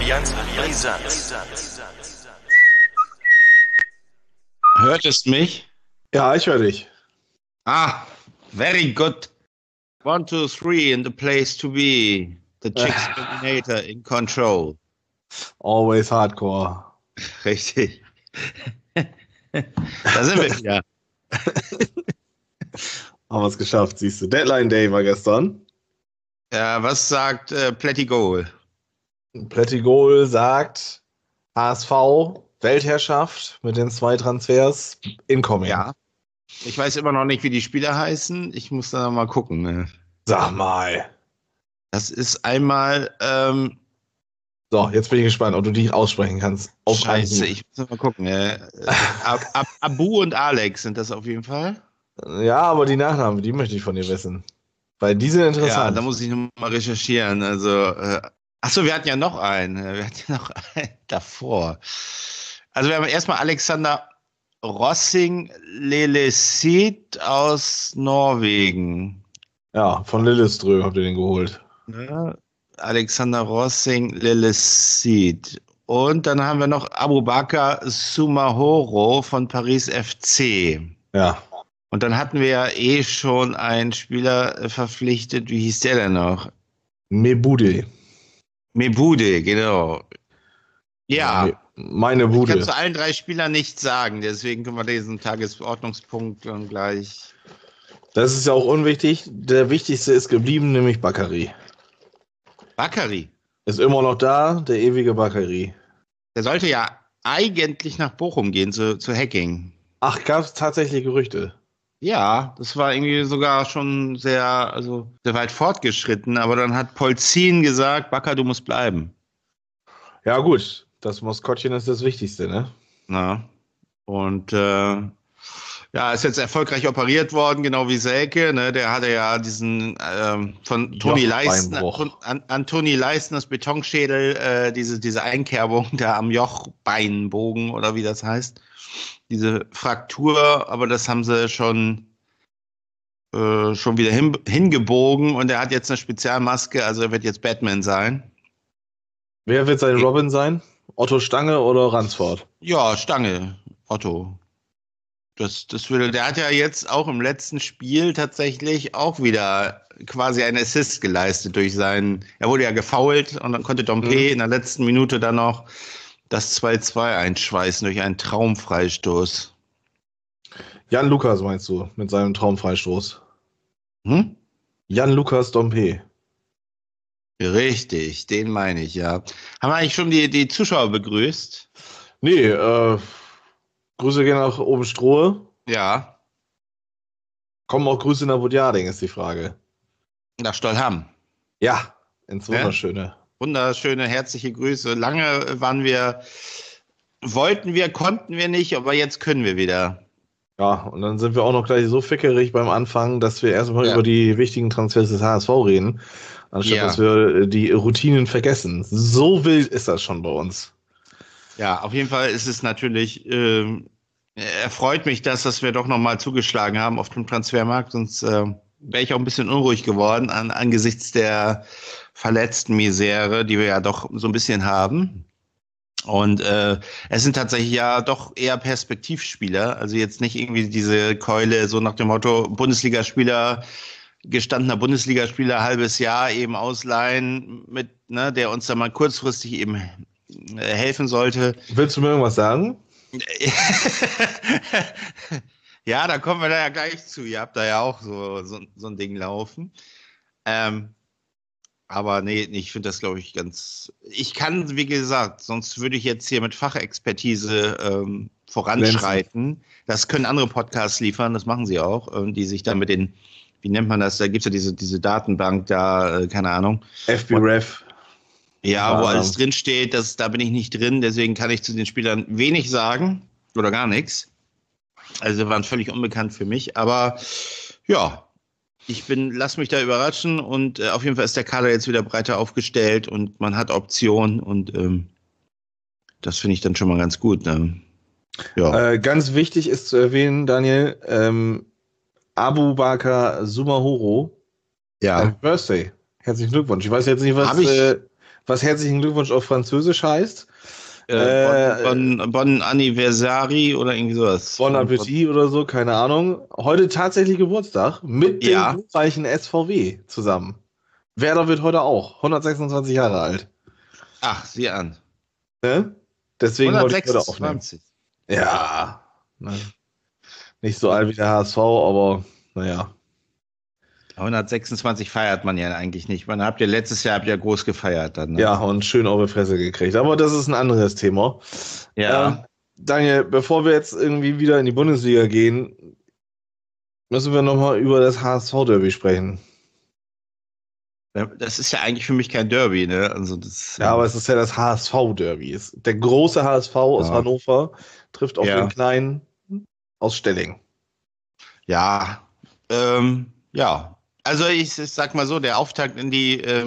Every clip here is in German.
Brisant. Hörtest mich? Ja, ich höre dich. Very good. 1, 2, 3 in the place to be. The Chicks Dominator in control. Always hardcore. Richtig. Da sind wir wieder. Haben wir es geschafft, siehst du. Deadline Day war gestern. Ja, was sagt Plättigol? Plättigol sagt HSV, Weltherrschaft mit den 2 Transfers, incoming. Ja. Ich weiß immer noch nicht, wie die Spieler heißen. Ich muss da mal gucken. Ne? Sag mal. Das ist einmal... So, jetzt bin ich gespannt, ob du die aussprechen kannst. Scheiße, ich muss mal gucken. Abu und Alex sind das auf jeden Fall. Ja, aber die Nachnamen, die möchte ich von dir wissen. Weil die sind interessant. Ja, da muss ich nochmal recherchieren. Also, achso, wir hatten ja noch einen. Wir hatten ja noch einen davor. Also, wir haben erstmal Alexander Rossing Lilleseed aus Norwegen. Ja, von Lillestrøm habt ihr den geholt. Ja, Alexander Rossing Lilleseed. Und dann haben wir noch Abubakar Sumahoro von Paris FC. Ja. Und dann hatten wir ja schon einen Spieler verpflichtet. Wie hieß der denn noch? Mebude, genau. Ja. Meine Bude. Ich kann zu allen 3 Spielern nichts sagen, deswegen können wir diesen Tagesordnungspunkt dann gleich. Das ist ja auch unwichtig. Der wichtigste ist geblieben, nämlich Bakary. Bakary. Ist immer noch da, der ewige Bakary. Der sollte ja eigentlich nach Bochum gehen, zu Hacking. Ach, gab es tatsächlich Gerüchte? Ja, das war irgendwie sogar schon sehr weit fortgeschritten, aber dann hat Polzin gesagt, Bakker, du musst bleiben. Ja gut, das Maskottchen ist das Wichtigste, ne? Na, und ist jetzt erfolgreich operiert worden, genau wie Selke, ne? Der hatte ja diesen von Toni Leistner, an Toni Leistners Betonschädel, diese Einkerbung da am Jochbeinbogen oder wie das heißt. Diese Fraktur, aber das haben sie schon wieder hingebogen und er hat jetzt eine Spezialmaske, also er wird jetzt Batman sein. Wer wird sein Robin sein? Otto Stange oder Ransford? Ja, Stange, Otto. Der hat ja jetzt auch im letzten Spiel tatsächlich auch wieder quasi einen Assist geleistet er wurde ja gefoult und dann konnte Dompe in der letzten Minute dann noch das 2-2 einschweißen durch einen Traumfreistoß. Jan Lukas meinst du, mit seinem Traumfreistoß? Jan Lukas Dompe. Richtig, den meine ich, ja. Haben wir eigentlich schon die Zuschauer begrüßt? Nee, Grüße gehen nach Obenstruhe. Ja. Kommen auch Grüße nach Budjading, ist die Frage. Nach Stollham. Ja, ins Wunderschöne. Ja? Wunderschöne, herzliche Grüße. Lange wollten wir, konnten wir nicht, aber jetzt können wir wieder. Ja, und dann sind wir auch noch gleich so fickerig beim Anfang, dass wir erstmal über die wichtigen Transfers des HSV reden, anstatt dass wir die Routinen vergessen. So wild ist das schon bei uns. Ja, auf jeden Fall ist es natürlich, erfreut mich dass wir doch nochmal zugeschlagen haben auf dem Transfermarkt, sonst wäre ich auch ein bisschen unruhig geworden angesichts der verletzten Misere, die wir ja doch so ein bisschen haben. Und es sind tatsächlich ja doch eher Perspektivspieler, also jetzt nicht irgendwie diese Keule so nach dem Motto gestandener Bundesligaspieler, halbes Jahr eben ausleihen, der uns da mal kurzfristig eben helfen sollte. Willst du mir irgendwas sagen? Ja, da kommen wir da ja gleich zu. Ihr habt da ja auch so ein Ding laufen. Aber nee, ich finde das, glaube ich, ich kann, wie gesagt, sonst würde ich jetzt hier mit Fachexpertise voranschreiten. Das können andere Podcasts liefern, das machen sie auch, die sich dann mit den, wie nennt man das, da gibt es ja diese Datenbank da, keine Ahnung. FBref. Ja, wo alles drinsteht, da bin ich nicht drin, deswegen kann ich zu den Spielern wenig sagen oder gar nichts. Also waren völlig unbekannt für mich, aber ja, lass mich da überraschen und auf jeden Fall ist der Kader jetzt wieder breiter aufgestellt und man hat Optionen und das finde ich dann schon mal ganz gut. Ne? Ja. Ganz wichtig ist zu erwähnen, Daniel, Abubakar Sumahoro. Ja. Birthday. Herzlichen Glückwunsch. Ich weiß jetzt nicht, was herzlichen Glückwunsch auf Französisch heißt. Bon Anniversari oder irgendwie sowas. Bon Appetit oder so, keine Ahnung. Heute tatsächlich Geburtstag mit dem glorreichen SVW zusammen. Werder wird heute auch 126 Jahre alt. Ach, sieh an. Ne? Deswegen wollte ich heute aufnehmen. Ja, ne? Nicht so alt wie der HSV, aber naja. 126 feiert man ja eigentlich nicht. Letztes Jahr habt ihr groß gefeiert dann. Ne? Ja, und schön auf die Fresse gekriegt. Aber das ist ein anderes Thema. Ja. Daniel, bevor wir jetzt irgendwie wieder in die Bundesliga gehen, müssen wir nochmal über das HSV-Derby sprechen. Das ist ja eigentlich für mich kein Derby, ne? Also aber es ist ja das HSV-Derby. Der große HSV aus Hannover trifft auf den kleinen aus Stelling. Ja, ja. Also ich sag mal so, der Auftakt in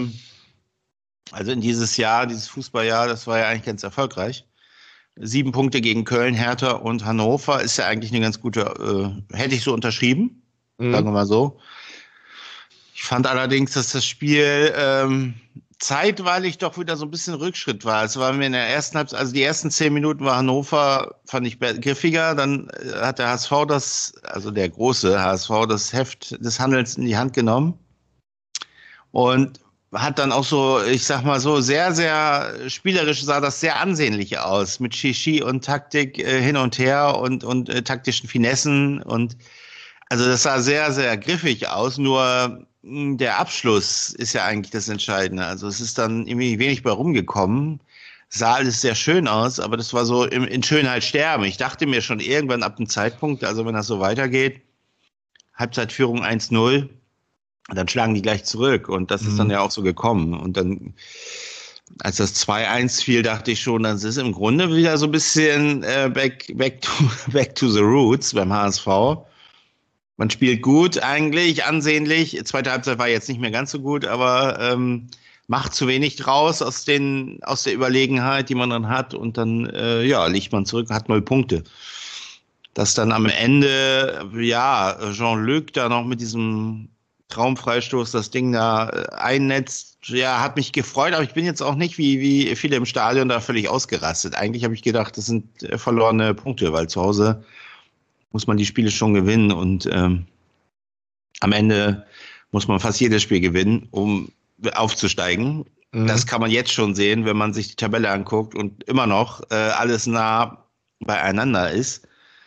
in dieses Jahr, dieses Fußballjahr, das war ja eigentlich ganz erfolgreich. 7 Punkte gegen Köln, Hertha und Hannover ist ja eigentlich eine ganz gute, hätte ich so unterschrieben, sagen wir mal so. Ich fand allerdings, dass das Spiel zeitweilig doch wieder so ein bisschen Rückschritt war. Es war mir in der ersten Halbzeit, also die ersten 10 Minuten war Hannover, fand ich griffiger. Dann hat der HSV der große HSV, das Heft des Handelns in die Hand genommen. Und hat dann auch so, ich sag mal so, sehr, sehr spielerisch sah das sehr ansehnlich aus. Mit Shishi und Taktik hin und her und taktischen Finessen. Und also das sah sehr, sehr griffig aus. Nur der Abschluss ist ja eigentlich das Entscheidende. Also es ist dann irgendwie wenig bei rumgekommen. Sah alles sehr schön aus, aber das war so in Schönheit sterben. Ich dachte mir schon irgendwann ab dem Zeitpunkt, also wenn das so weitergeht, Halbzeitführung 1-0, dann schlagen die gleich zurück. Und das ist dann ja auch so gekommen. Und dann, als das 2-1 fiel, dachte ich schon, das ist im Grunde wieder so ein bisschen back to the roots beim HSV. Man spielt gut eigentlich, ansehnlich. Zweite Halbzeit war jetzt nicht mehr ganz so gut, aber macht zu wenig draus aus der Überlegenheit, die man dann hat. Und dann liegt man zurück, hat 0 Punkte. Dass dann am Ende, Jean-Luc da noch mit diesem Traumfreistoß das Ding da einnetzt, hat mich gefreut, aber ich bin jetzt auch nicht wie viele im Stadion da völlig ausgerastet. Eigentlich habe ich gedacht, das sind verlorene Punkte, weil zu Hause muss man die Spiele schon gewinnen und am Ende muss man fast jedes Spiel gewinnen, um aufzusteigen. Das kann man jetzt schon sehen, wenn man sich die Tabelle anguckt und immer noch alles nah beieinander ist.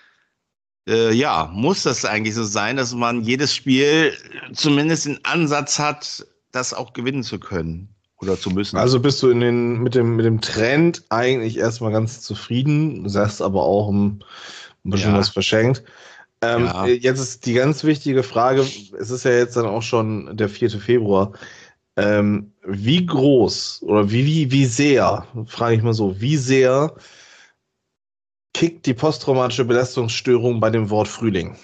Muss das eigentlich so sein, dass man jedes Spiel zumindest den Ansatz hat, das auch gewinnen zu können oder zu müssen. Also bist du mit dem Trend eigentlich erstmal ganz zufrieden, sagst aber auch ein bisschen was verschenkt. Jetzt ist die ganz wichtige Frage, es ist ja jetzt dann auch schon der 4. Februar, wie groß oder wie sehr, frage ich mal so, wie sehr kickt die posttraumatische Belastungsstörung bei dem Wort Frühling?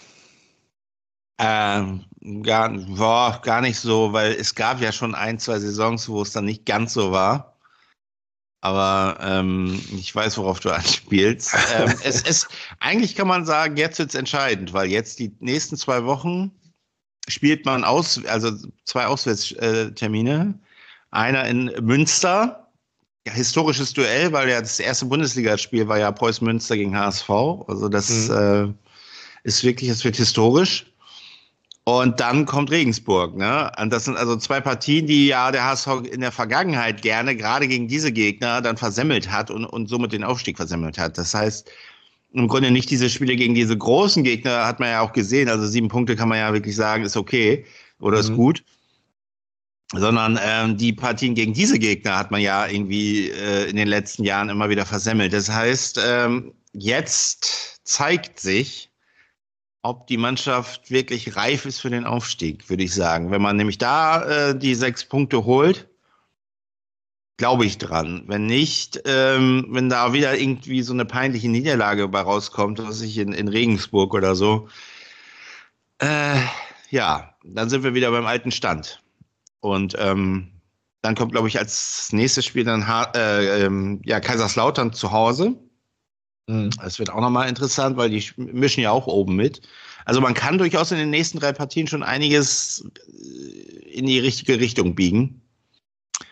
Gar nicht so, weil es gab ja schon 1, 2 Saisons, wo es dann nicht ganz so war. Aber ich weiß, worauf du anspielst. Eigentlich kann man sagen, jetzt wird es entscheidend, weil jetzt die nächsten 2 Wochen spielt man 2 Auswärtstermine. Einer in Münster, historisches Duell, weil ja das erste Bundesligaspiel war ja Preußen Münster gegen HSV. Also das ist wirklich, es wird historisch. Und dann kommt Regensburg, ne? Und das sind also 2 Partien, die ja der HSV in der Vergangenheit gerne, gerade gegen diese Gegner, dann versemmelt hat und somit den Aufstieg versemmelt hat. Das heißt, im Grunde nicht diese Spiele gegen diese großen Gegner, hat man ja auch gesehen. Also 7 Punkte kann man ja wirklich sagen, ist okay oder ist gut. Sondern die Partien gegen diese Gegner hat man ja irgendwie in den letzten Jahren immer wieder versemmelt. Das heißt, jetzt zeigt sich, ob die Mannschaft wirklich reif ist für den Aufstieg, würde ich sagen. Wenn man nämlich da die 6 Punkte holt, glaube ich dran. Wenn nicht, wenn da wieder irgendwie so eine peinliche Niederlage bei rauskommt, was ich in Regensburg oder so, dann sind wir wieder beim alten Stand. Und dann kommt, glaube ich, als nächstes Spiel dann Kaiserslautern zu Hause. Das wird auch nochmal interessant, weil die mischen ja auch oben mit. Also man kann durchaus in den nächsten 3 Partien schon einiges in die richtige Richtung biegen.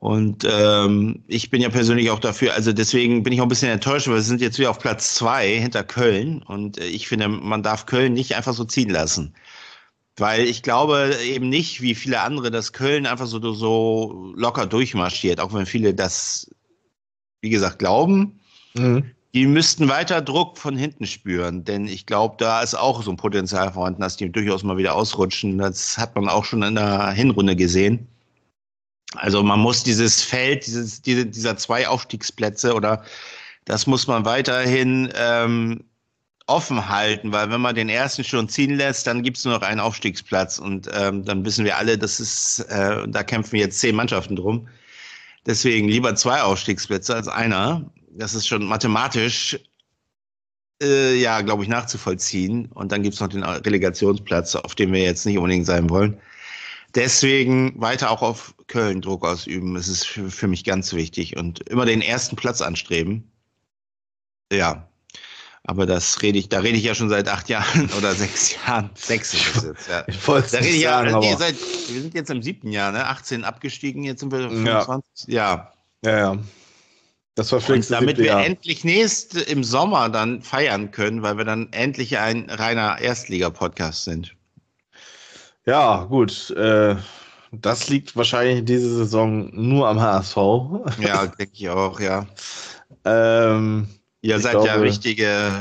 Und ich bin ja persönlich auch dafür, also deswegen bin ich auch ein bisschen enttäuscht, weil wir sind jetzt wieder auf Platz 2 hinter Köln. Und ich finde, man darf Köln nicht einfach so ziehen lassen. Weil ich glaube eben nicht, wie viele andere, dass Köln einfach so locker durchmarschiert, auch wenn viele das, wie gesagt, glauben. Mhm. Die müssten weiter Druck von hinten spüren, denn ich glaube, da ist auch so ein Potenzial vorhanden, dass die durchaus mal wieder ausrutschen. Das hat man auch schon in der Hinrunde gesehen. Also man muss dieses Feld, dieser 2 Aufstiegsplätze oder das muss man weiterhin offen halten, weil wenn man den ersten schon ziehen lässt, dann gibt es nur noch einen Aufstiegsplatz und dann wissen wir alle, das ist, da kämpfen jetzt 10 Mannschaften drum. Deswegen lieber 2 Aufstiegsplätze als einer. Das ist schon mathematisch, glaube ich, nachzuvollziehen. Und dann gibt es noch den Relegationsplatz, auf dem wir jetzt nicht unbedingt sein wollen. Deswegen weiter auch auf Köln Druck ausüben. Das ist für mich ganz wichtig und immer den ersten Platz anstreben. Ja. Aber da rede ich ja schon seit 8 Jahren oder 6 Jahren. 6 ist es jetzt, ja. Ich wollte es nicht sagen, aber... wir sind jetzt im 7. Jahr, ne? 18 abgestiegen, jetzt sind wir 25. Ja. Das war fix. Damit wir endlich im Sommer dann feiern können, weil wir dann endlich ein reiner Erstliga-Podcast sind. Ja, gut. Das liegt wahrscheinlich diese Saison nur am HSV. Ja, denke ich auch, ja. Ihr seid ja richtige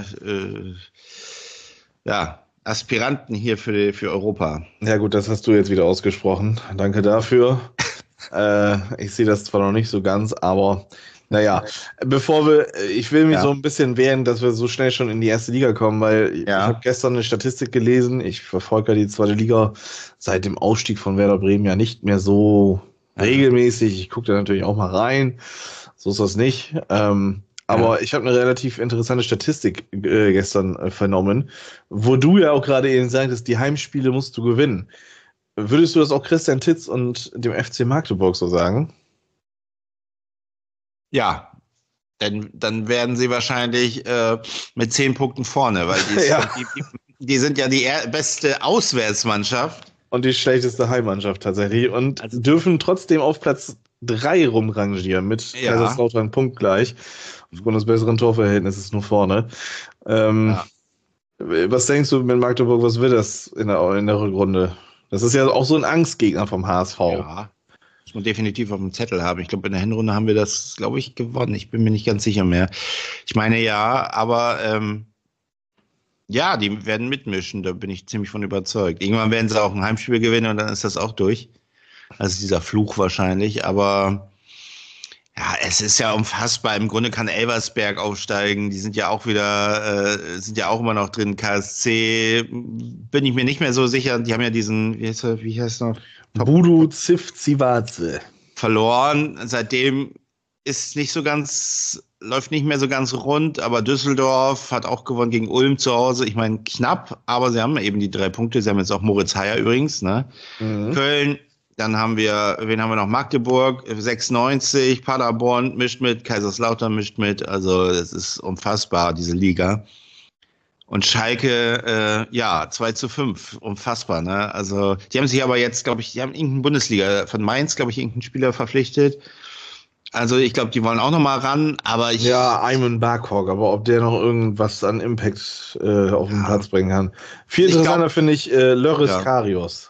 Aspiranten hier für Europa. Ja gut, das hast du jetzt wieder ausgesprochen. Danke dafür. Ich sehe das zwar noch nicht so ganz, aber naja, ich will mich so ein bisschen wehren, dass wir so schnell schon in die erste Liga kommen, weil ich habe gestern eine Statistik gelesen, ich verfolge ja die zweite Liga seit dem Ausstieg von Werder Bremen ja nicht mehr so regelmäßig. Ich gucke da natürlich auch mal rein, so ist das nicht. Aber ich habe eine relativ interessante Statistik gestern vernommen, wo du ja auch gerade eben sagtest, die Heimspiele musst du gewinnen. Würdest du das auch Christian Titz und dem FC Magdeburg so sagen? Ja, denn dann werden sie wahrscheinlich mit 10 Punkten vorne, weil die sind ja die beste Auswärtsmannschaft. Und die schlechteste Heimmannschaft tatsächlich. Und dürfen trotzdem auf Platz 3 rumrangieren mit Kaiserslautern punktgleich. Aufgrund des besseren Torverhältnisses nur vorne. Was denkst du mit Magdeburg, was wird das in der Rückrunde? Das ist ja auch so ein Angstgegner vom HSV. Ja, muss man definitiv auf dem Zettel haben. Ich glaube, in der Hinrunde haben wir das, glaube ich, gewonnen. Ich bin mir nicht ganz sicher mehr. Ich meine, ja, aber die werden mitmischen. Da bin ich ziemlich von überzeugt. Irgendwann werden sie auch ein Heimspiel gewinnen und dann ist das auch durch. Also dieser Fluch wahrscheinlich. Aber ja, es ist ja unfassbar. Im Grunde kann Elversberg aufsteigen. Die sind ja auch wieder, sind ja auch immer noch drin. KSC bin ich mir nicht mehr so sicher. Die haben ja diesen, wie heißt er noch? Budu Zivcivace verloren. Seitdem läuft nicht mehr so ganz rund, aber Düsseldorf hat auch gewonnen gegen Ulm zu Hause. Ich meine, knapp, aber sie haben eben die 3 Punkte. Sie haben jetzt auch Moritz Heyer übrigens, ne? Mhm. Köln, dann wen haben wir noch? Magdeburg, 96, Paderborn mischt mit, Kaiserslautern mischt mit. Also, das ist unfassbar, diese Liga. Und Schalke, 2-5, unfassbar, ne? Also, die haben sich aber jetzt, glaube ich, die haben irgendeinen Bundesliga von Mainz, glaube ich, irgendeinen Spieler verpflichtet. Also, ich glaube, die wollen auch nochmal ran, aber Ayman Barkhog, aber ob der noch irgendwas an Impact auf den Platz bringen kann. Viel interessanter finde ich Loris Karius.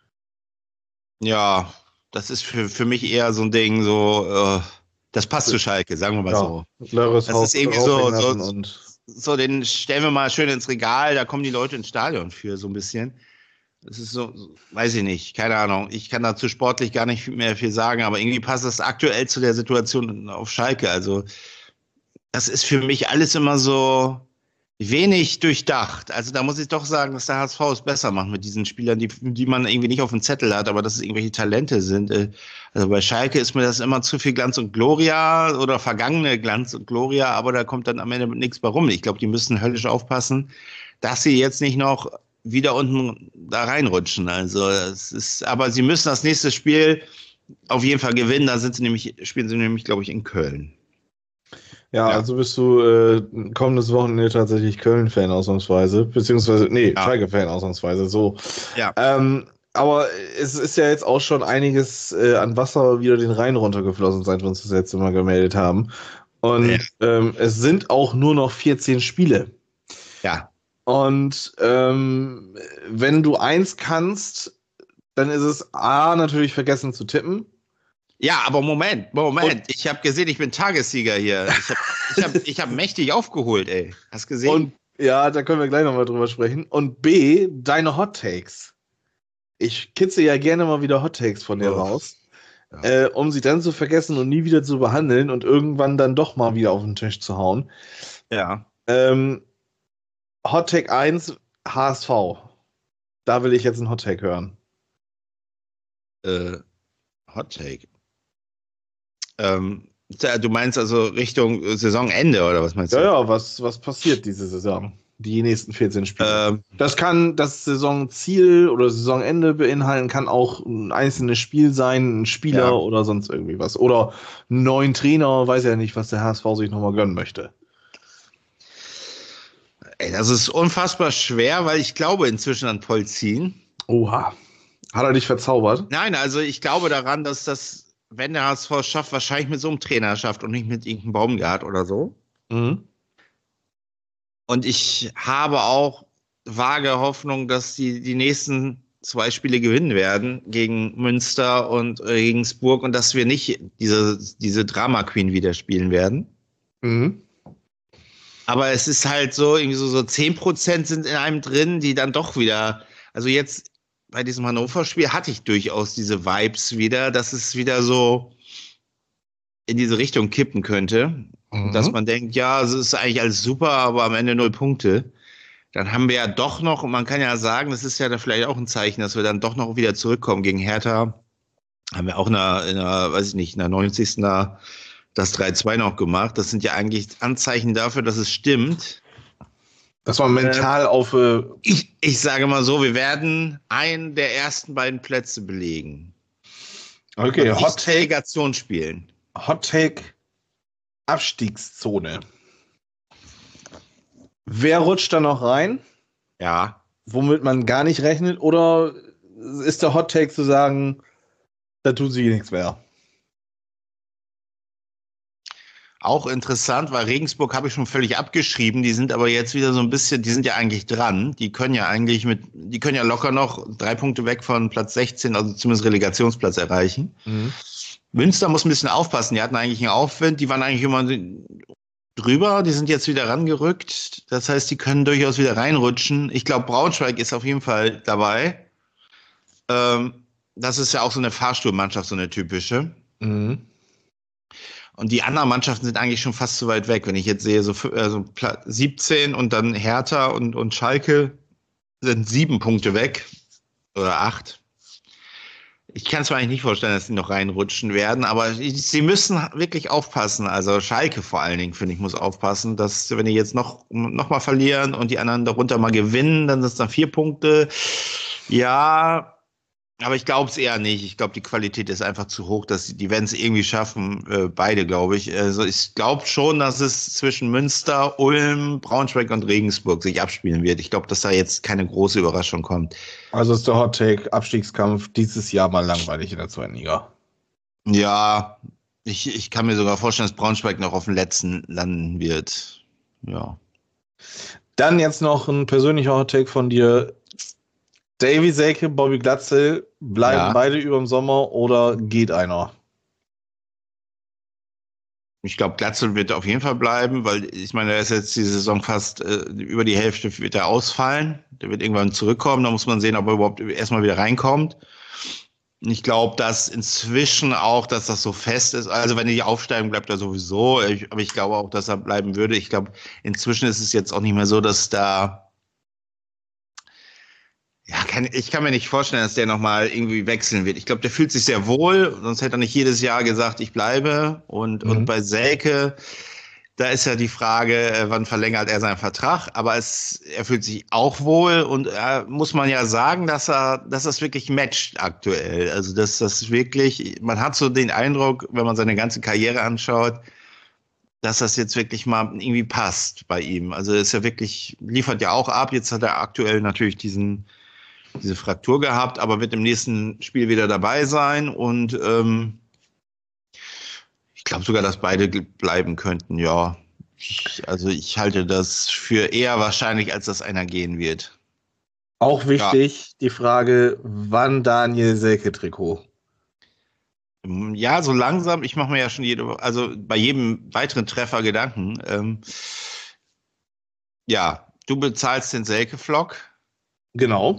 Ja, das ist für mich eher so ein Ding, das passt zu Schalke, sagen wir mal so. Loris das ist irgendwie so, den stellen wir mal schön ins Regal, da kommen die Leute ins Stadion für, so ein bisschen. Das ist so, weiß ich nicht, keine Ahnung. Ich kann dazu sportlich gar nicht mehr viel sagen, aber irgendwie passt das aktuell zu der Situation auf Schalke. Also, das ist für mich alles immer so wenig durchdacht. Also, da muss ich doch sagen, dass der HSV es besser macht mit diesen Spielern, die man irgendwie nicht auf dem Zettel hat, aber dass es irgendwelche Talente sind. Also, bei Schalke ist mir das immer zu viel Glanz und Gloria oder vergangene Glanz und Gloria, aber da kommt dann am Ende nichts bei rum. Ich glaube, die müssen höllisch aufpassen, dass sie jetzt nicht noch wieder unten da reinrutschen. Also aber sie müssen das nächste Spiel auf jeden Fall gewinnen. Da spielen sie nämlich, glaube ich, in Köln. Ja, also bist du kommendes Wochenende tatsächlich Köln-Fan ausnahmsweise, beziehungsweise, Schalke-Fan ausnahmsweise, so. Ja. Aber es ist ja jetzt auch schon einiges an Wasser wieder den Rhein runtergeflossen, seit wir uns das letzte Mal gemeldet haben. Und es sind auch nur noch 14 Spiele. Ja. Und wenn du eins kannst, dann ist es A, natürlich vergessen zu tippen. Ja, aber Moment. Ich habe gesehen, ich bin Tagessieger hier. Ich hab mächtig aufgeholt, ey. Hast du gesehen? Und ja, da können wir gleich nochmal drüber sprechen. Und B, deine Hot Takes. Ich kitze ja gerne mal wieder Hot Takes von dir raus, um sie dann zu vergessen und nie wieder zu behandeln und irgendwann dann doch mal wieder auf den Tisch zu hauen. Ja. Hot Take 1, HSV. Da will ich jetzt einen Hot Take hören. Hot Take. Du meinst also Richtung Saisonende oder was meinst du? Ja, was passiert diese Saison? Die nächsten 14 Spiele. Das kann das Saisonziel oder Saisonende beinhalten, kann auch ein einzelnes Spiel sein, ein Spieler oder sonst irgendwie was. Oder einen neuen Trainer, weiß ja nicht, was der HSV sich nochmal gönnen möchte. Ey, das ist unfassbar schwer, weil ich glaube inzwischen an Polzin. Oha. Hat er dich verzaubert? Nein, also ich glaube daran, dass das, wenn der HSV es schafft, wahrscheinlich mit so einem Trainer schafft und nicht mit irgendeinem Baumgart oder so. Mhm. Und ich habe auch vage Hoffnung, dass die nächsten 2 Spiele gewinnen werden gegen Münster und Regensburg und dass wir nicht diese Drama Queen wieder spielen werden. Mhm. Aber es ist halt so, irgendwie so 10% sind in einem drin, die dann doch wieder, also jetzt bei diesem Hannover-Spiel hatte ich durchaus diese Vibes wieder, dass es wieder so in diese Richtung kippen könnte. Dass man denkt, ja, es ist eigentlich alles super, aber am Ende 0 Punkte. Dann haben wir ja doch noch, und man kann ja sagen, das ist ja da vielleicht auch ein Zeichen, dass wir dann doch noch wieder zurückkommen gegen Hertha. Haben wir auch in der weiß ich nicht, in der 90. das 3-2 noch gemacht. Das sind ja eigentlich Anzeichen dafür, dass es stimmt. Dass man mental auf... Ich sage mal so, wir werden einen der ersten beiden Plätze belegen. Okay, Hot Take. Relegation spielen. Hot Take Abstiegszone. Wer rutscht da noch rein? Ja. Womit man gar nicht rechnet? Oder ist der Hot Take zu sagen, da tut sich nichts mehr? Auch interessant, weil Regensburg habe ich schon völlig abgeschrieben. Die sind aber jetzt wieder so ein bisschen, die sind ja eigentlich dran. Die können ja locker noch 3 Punkte weg von Platz 16, also zumindest Relegationsplatz erreichen. Mhm. Münster muss ein bisschen aufpassen. Die hatten eigentlich einen Aufwind. Die waren eigentlich immer drüber. Die sind jetzt wieder rangerückt. Das heißt, die können durchaus wieder reinrutschen. Ich glaube, Braunschweig ist auf jeden Fall dabei. Das ist ja auch so eine Fahrstuhlmannschaft, so eine typische. Mhm. Und die anderen Mannschaften sind eigentlich schon fast zu weit weg. Wenn ich jetzt sehe, so 17 und dann Hertha und Schalke sind 7 Punkte weg. Oder 8. Ich kann es mir eigentlich nicht vorstellen, dass die noch reinrutschen werden, aber sie müssen wirklich aufpassen. Also Schalke vor allen Dingen, finde ich, muss aufpassen, dass wenn die jetzt noch mal verlieren und die anderen darunter mal gewinnen, dann sind es dann 4 Punkte. Ja, aber ich glaube es eher nicht. Ich glaube, die Qualität ist einfach zu hoch, dass die werden es irgendwie schaffen, beide, glaube ich. Also ich glaube schon, dass es zwischen Münster, Ulm, Braunschweig und Regensburg sich abspielen wird. Ich glaube, dass da jetzt keine große Überraschung kommt. Also ist der Hot Take Abstiegskampf dieses Jahr mal langweilig in der 2. Liga. Ja, ich kann mir sogar vorstellen, dass Braunschweig noch auf dem letzten landen wird. Ja. Dann jetzt noch ein persönlicher Hot Take von dir. Davy Selke, Bobby Glatzel, bleiben beide über den Sommer oder geht einer? Ich glaube, Glatzel wird auf jeden Fall bleiben, weil ich meine, er ist jetzt die Saison fast über die Hälfte wird er ausfallen. Der wird irgendwann zurückkommen, da muss man sehen, ob er überhaupt erstmal wieder reinkommt. Ich glaube, dass inzwischen auch, dass das so fest ist. Also wenn die aufsteigen, bleibt er sowieso. Aber ich glaube auch, dass er bleiben würde. Ich glaube, inzwischen ist es jetzt auch nicht mehr so, dass da ich kann mir nicht vorstellen, dass der nochmal irgendwie wechseln wird. Ich glaube, der fühlt sich sehr wohl, sonst hätte er nicht jedes Jahr gesagt, ich bleibe. Und bei Selke, da ist ja die Frage, wann verlängert er seinen Vertrag. Aber er fühlt sich auch wohl und muss man ja sagen, dass das wirklich matcht aktuell. Also dass das wirklich, man hat so den Eindruck, wenn man seine ganze Karriere anschaut, dass das jetzt wirklich mal irgendwie passt bei ihm. Also ist ja wirklich, liefert ja auch ab. Jetzt hat er aktuell natürlich diesen diese Fraktur gehabt, aber wird im nächsten Spiel wieder dabei sein und ich glaube sogar, dass beide bleiben könnten, ja. Also ich halte das für eher wahrscheinlich, als dass einer gehen wird. Auch wichtig, die Frage, wann Daniel Selke-Trikot? Ja, so langsam, ich mache mir ja schon bei jedem weiteren Treffer Gedanken. Ja, du bezahlst den Selke-Flock. Genau.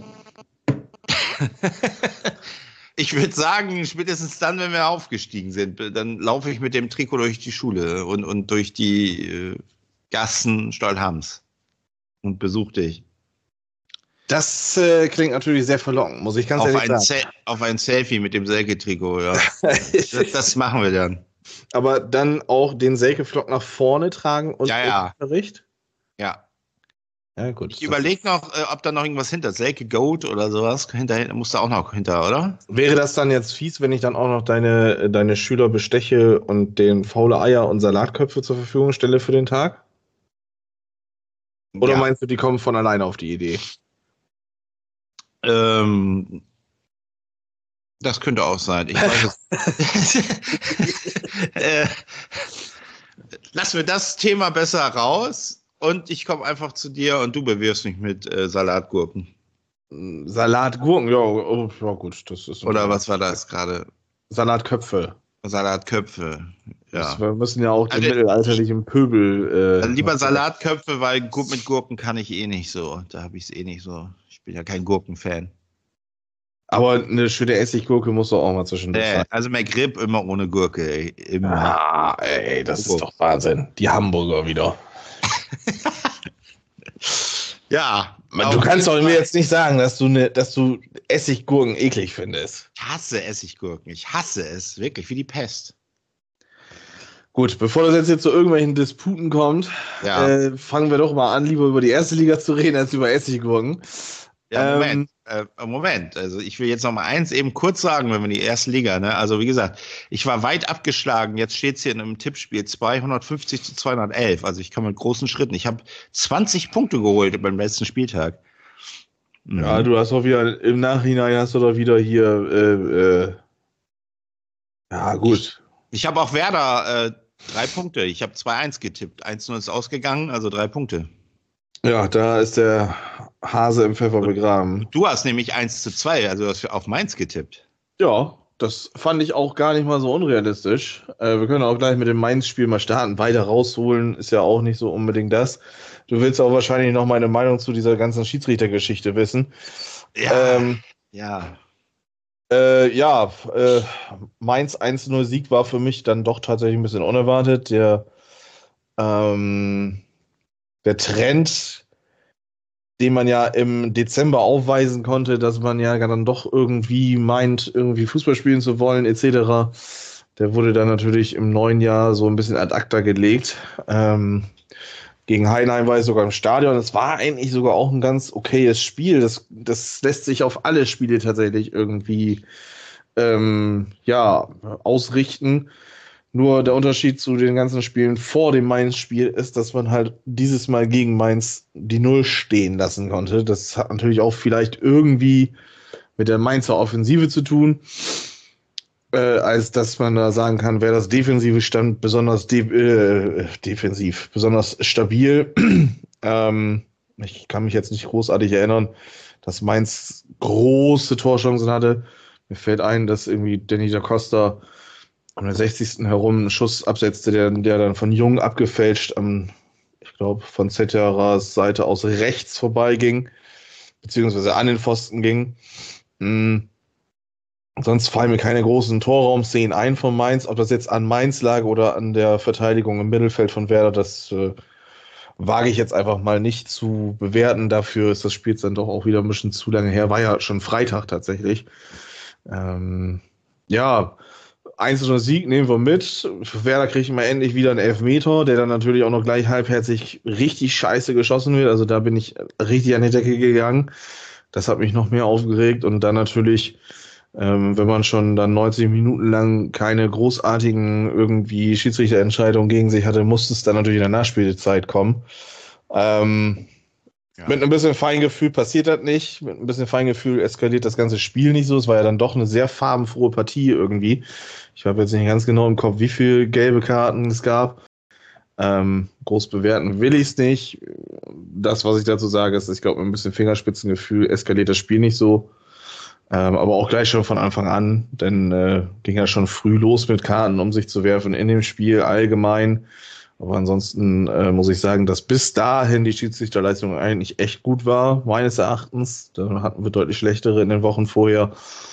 Ich würde sagen, spätestens dann, wenn wir aufgestiegen sind, dann laufe ich mit dem Trikot durch die Schule und durch die Gassen Stolhams und besuche dich. Das klingt natürlich sehr verlockend, muss ich ganz ehrlich sagen. Auf ein Selfie mit dem Selke-Trikot, ja. das machen wir dann. Aber dann auch den Selke-Flock nach vorne tragen und Unterricht? Ja. Ja, gut. Ich überlege noch, ob da noch irgendwas hinter. Selke Goat oder sowas. Hinter muss da auch noch hinter, oder? Wäre das dann jetzt fies, wenn ich dann auch noch deine Schüler besteche und den faule Eier und Salatköpfe zur Verfügung stelle für den Tag? Oder meinst du, die kommen von alleine auf die Idee? Das könnte auch sein. Ich weiß es. Lassen wir das Thema besser raus und ich komme einfach zu dir und du bewirfst mich mit Salatgurken. Salatgurken, ja, gut. Das ist oder was war das gerade? Salatköpfe. Salatköpfe, ja. Wir müssen ja auch den mittelalterlichen Pöbel. Lieber Salatköpfe, weil mit Gurken kann ich eh nicht so. Da habe ich es eh nicht so. Ich bin ja kein Gurkenfan. Aber eine schöne Essiggurke muss doch auch mal zwischendurch sein. Also McRib immer ohne Gurke, ey. Immer. Das ist doch Wahnsinn. Die Hamburger wieder. Ja. Du kannst doch mir jetzt nicht sagen, dass du Essiggurken eklig findest. Ich hasse Essiggurken. Ich hasse es. Wirklich, wie die Pest. Gut, bevor das jetzt hier zu irgendwelchen Disputen kommt, fangen wir doch mal an, lieber über die erste Liga zu reden, als über Essiggurken. Ja, Moment. Also ich will jetzt noch mal eins eben kurz sagen, wenn wir die erste Liga, ne? Also wie gesagt, ich war weit abgeschlagen. Jetzt steht es hier in einem Tippspiel 250-211. Also ich komme mit großen Schritten. Ich habe 20 Punkte geholt beim letzten Spieltag. Mhm. Ja, du hast doch wieder, im Nachhinein hier, ja gut. Ich habe auch Werder 3 Punkte. Ich habe 2-1 getippt. 1-0 ist ausgegangen, also 3 Punkte. Ja, da ist der Hase im Pfeffer begraben. Du hast nämlich 1-2, also du hast auf Mainz getippt. Ja, das fand ich auch gar nicht mal so unrealistisch. Wir können auch gleich mit dem Mainz-Spiel mal starten. Beide rausholen ist ja auch nicht so unbedingt das. Du willst auch wahrscheinlich noch meine Meinung zu dieser ganzen Schiedsrichtergeschichte wissen. Mainz 1-0 Sieg war für mich dann doch tatsächlich ein bisschen unerwartet. Der Trend, den man ja im Dezember aufweisen konnte, dass man ja dann doch irgendwie meint, irgendwie Fußball spielen zu wollen, etc., der wurde dann natürlich im neuen Jahr so ein bisschen ad acta gelegt. Gegen Heidenheim war ich sogar im Stadion. Es war eigentlich sogar auch ein ganz okayes Spiel. Das lässt sich auf alle Spiele tatsächlich irgendwie ausrichten. Nur der Unterschied zu den ganzen Spielen vor dem Mainz-Spiel ist, dass man halt dieses Mal gegen Mainz die Null stehen lassen konnte. Das hat natürlich auch vielleicht irgendwie mit der Mainzer Offensive zu tun, als dass man da sagen kann, wer das Defensive stand besonders defensiv, besonders stabil. Ich kann mich jetzt nicht großartig erinnern, dass Mainz große Torchancen hatte. Mir fällt ein, dass irgendwie Danny da Costa am 60. herum einen Schuss absetzte, der dann von Jung abgefälscht ich glaube, von Zetteras Seite aus rechts vorbeiging, beziehungsweise an den Pfosten ging. Sonst fallen mir keine großen Torraumszenen ein von Mainz. Ob das jetzt an Mainz lag oder an der Verteidigung im Mittelfeld von Werder, das wage ich jetzt einfach mal nicht zu bewerten. Dafür ist das Spiel jetzt dann doch auch wieder ein bisschen zu lange her. War ja schon Freitag tatsächlich. 1-0 Sieg nehmen wir mit. Werder kriegt immer endlich wieder einen Elfmeter, der dann natürlich auch noch gleich halbherzig richtig scheiße geschossen wird. Also da bin ich richtig an die Decke gegangen. Das hat mich noch mehr aufgeregt. Und dann natürlich, wenn man schon dann 90 Minuten lang keine großartigen irgendwie Schiedsrichterentscheidungen gegen sich hatte, musste es dann natürlich in der Nachspielzeit kommen. Ja. Mit ein bisschen Feingefühl passiert das nicht. Mit ein bisschen Feingefühl eskaliert das ganze Spiel nicht so. Es war ja dann doch eine sehr farbenfrohe Partie irgendwie. Ich habe jetzt nicht ganz genau im Kopf, wie viele gelbe Karten es gab. Groß bewerten will ich es nicht. Das, was ich dazu sage, ist, ich glaube, mit ein bisschen Fingerspitzengefühl eskaliert das Spiel nicht so. Aber auch gleich schon von Anfang an, denn ging ja schon früh los mit Karten, um sich zu werfen in dem Spiel allgemein. Aber ansonsten muss ich sagen, dass bis dahin die Schiedsrichterleistung eigentlich echt gut war, meines Erachtens. Da hatten wir deutlich schlechtere in den Wochen vorher.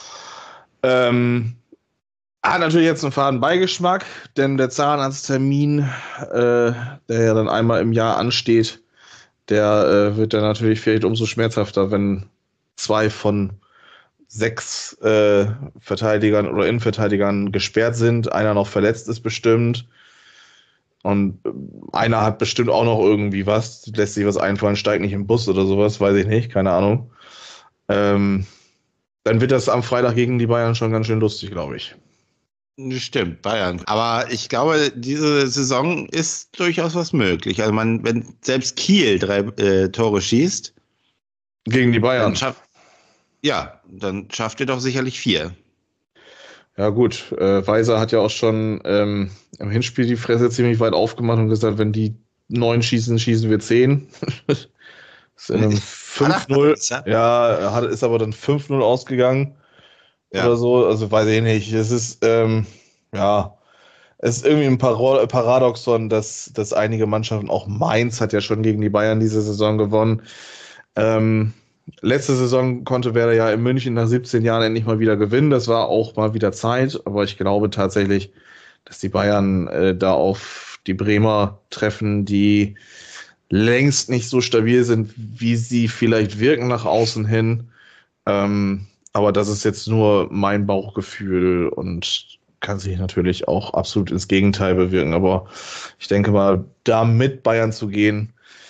Hat natürlich jetzt einen faden Beigeschmack, denn der Zahnarzttermin, der ja dann einmal im Jahr ansteht, der wird dann natürlich vielleicht umso schmerzhafter, wenn 2 von 6 Verteidigern oder Innenverteidigern gesperrt sind, einer noch verletzt ist bestimmt und einer hat bestimmt auch noch irgendwie was, lässt sich was einfallen, steigt nicht im Bus oder sowas, weiß ich nicht, keine Ahnung. Dann wird das am Freitag gegen die Bayern schon ganz schön lustig, glaube ich. Stimmt, Bayern. Aber ich glaube, diese Saison ist durchaus was möglich. Also wenn selbst Kiel 3 Tore schießt gegen die Bayern, dann schafft ihr doch sicherlich 4. Ja gut, Weiser hat ja auch schon im Hinspiel die Fresse ziemlich weit aufgemacht und gesagt, wenn die 9 schießen, schießen wir 10. Ist in einem 5-0. Ja, ist aber dann 5-0 ausgegangen. Ja. Oder so, also weiß ich nicht. Es ist, es ist irgendwie ein Paradoxon, dass einige Mannschaften, auch Mainz hat ja schon gegen die Bayern diese Saison gewonnen. Letzte Saison konnte Werder ja in München nach 17 Jahren endlich mal wieder gewinnen. Das war auch mal wieder Zeit, aber ich glaube tatsächlich, dass die Bayern da auf die Bremer treffen, die längst nicht so stabil sind, wie sie vielleicht wirken nach außen hin. Aber das ist jetzt nur mein Bauchgefühl und kann sich natürlich auch absolut ins Gegenteil bewirken. Aber ich denke mal, da mit Bayern zu gehen,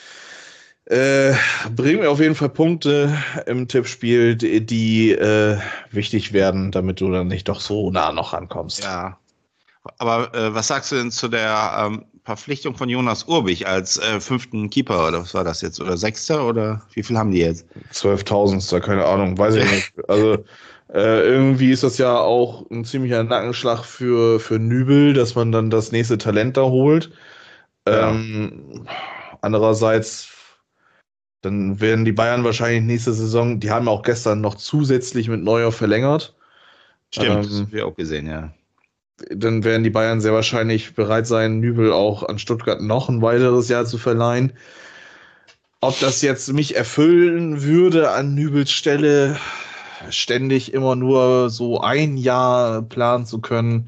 bringt mir auf jeden Fall Punkte im Tippspiel, die wichtig werden, damit du dann nicht doch so nah noch rankommst. Ja, aber was sagst du denn zu der Verpflichtung von Jonas Urbich als 5. Keeper, oder was war das jetzt? Oder 6. oder wie viel haben die jetzt? 12.000, keine Ahnung, weiß ich nicht. Also irgendwie ist das ja auch ein ziemlicher Nackenschlag für Nübel, dass man dann das nächste Talent da holt. Ja. Andererseits, dann werden die Bayern wahrscheinlich nächste Saison, die haben auch gestern noch zusätzlich mit Neuer verlängert. Stimmt, das haben wir auch gesehen, ja. Dann werden die Bayern sehr wahrscheinlich bereit sein, Nübel auch an Stuttgart noch ein weiteres Jahr zu verleihen. Ob das jetzt mich erfüllen würde an Nübels Stelle, ständig immer nur so ein Jahr planen zu können,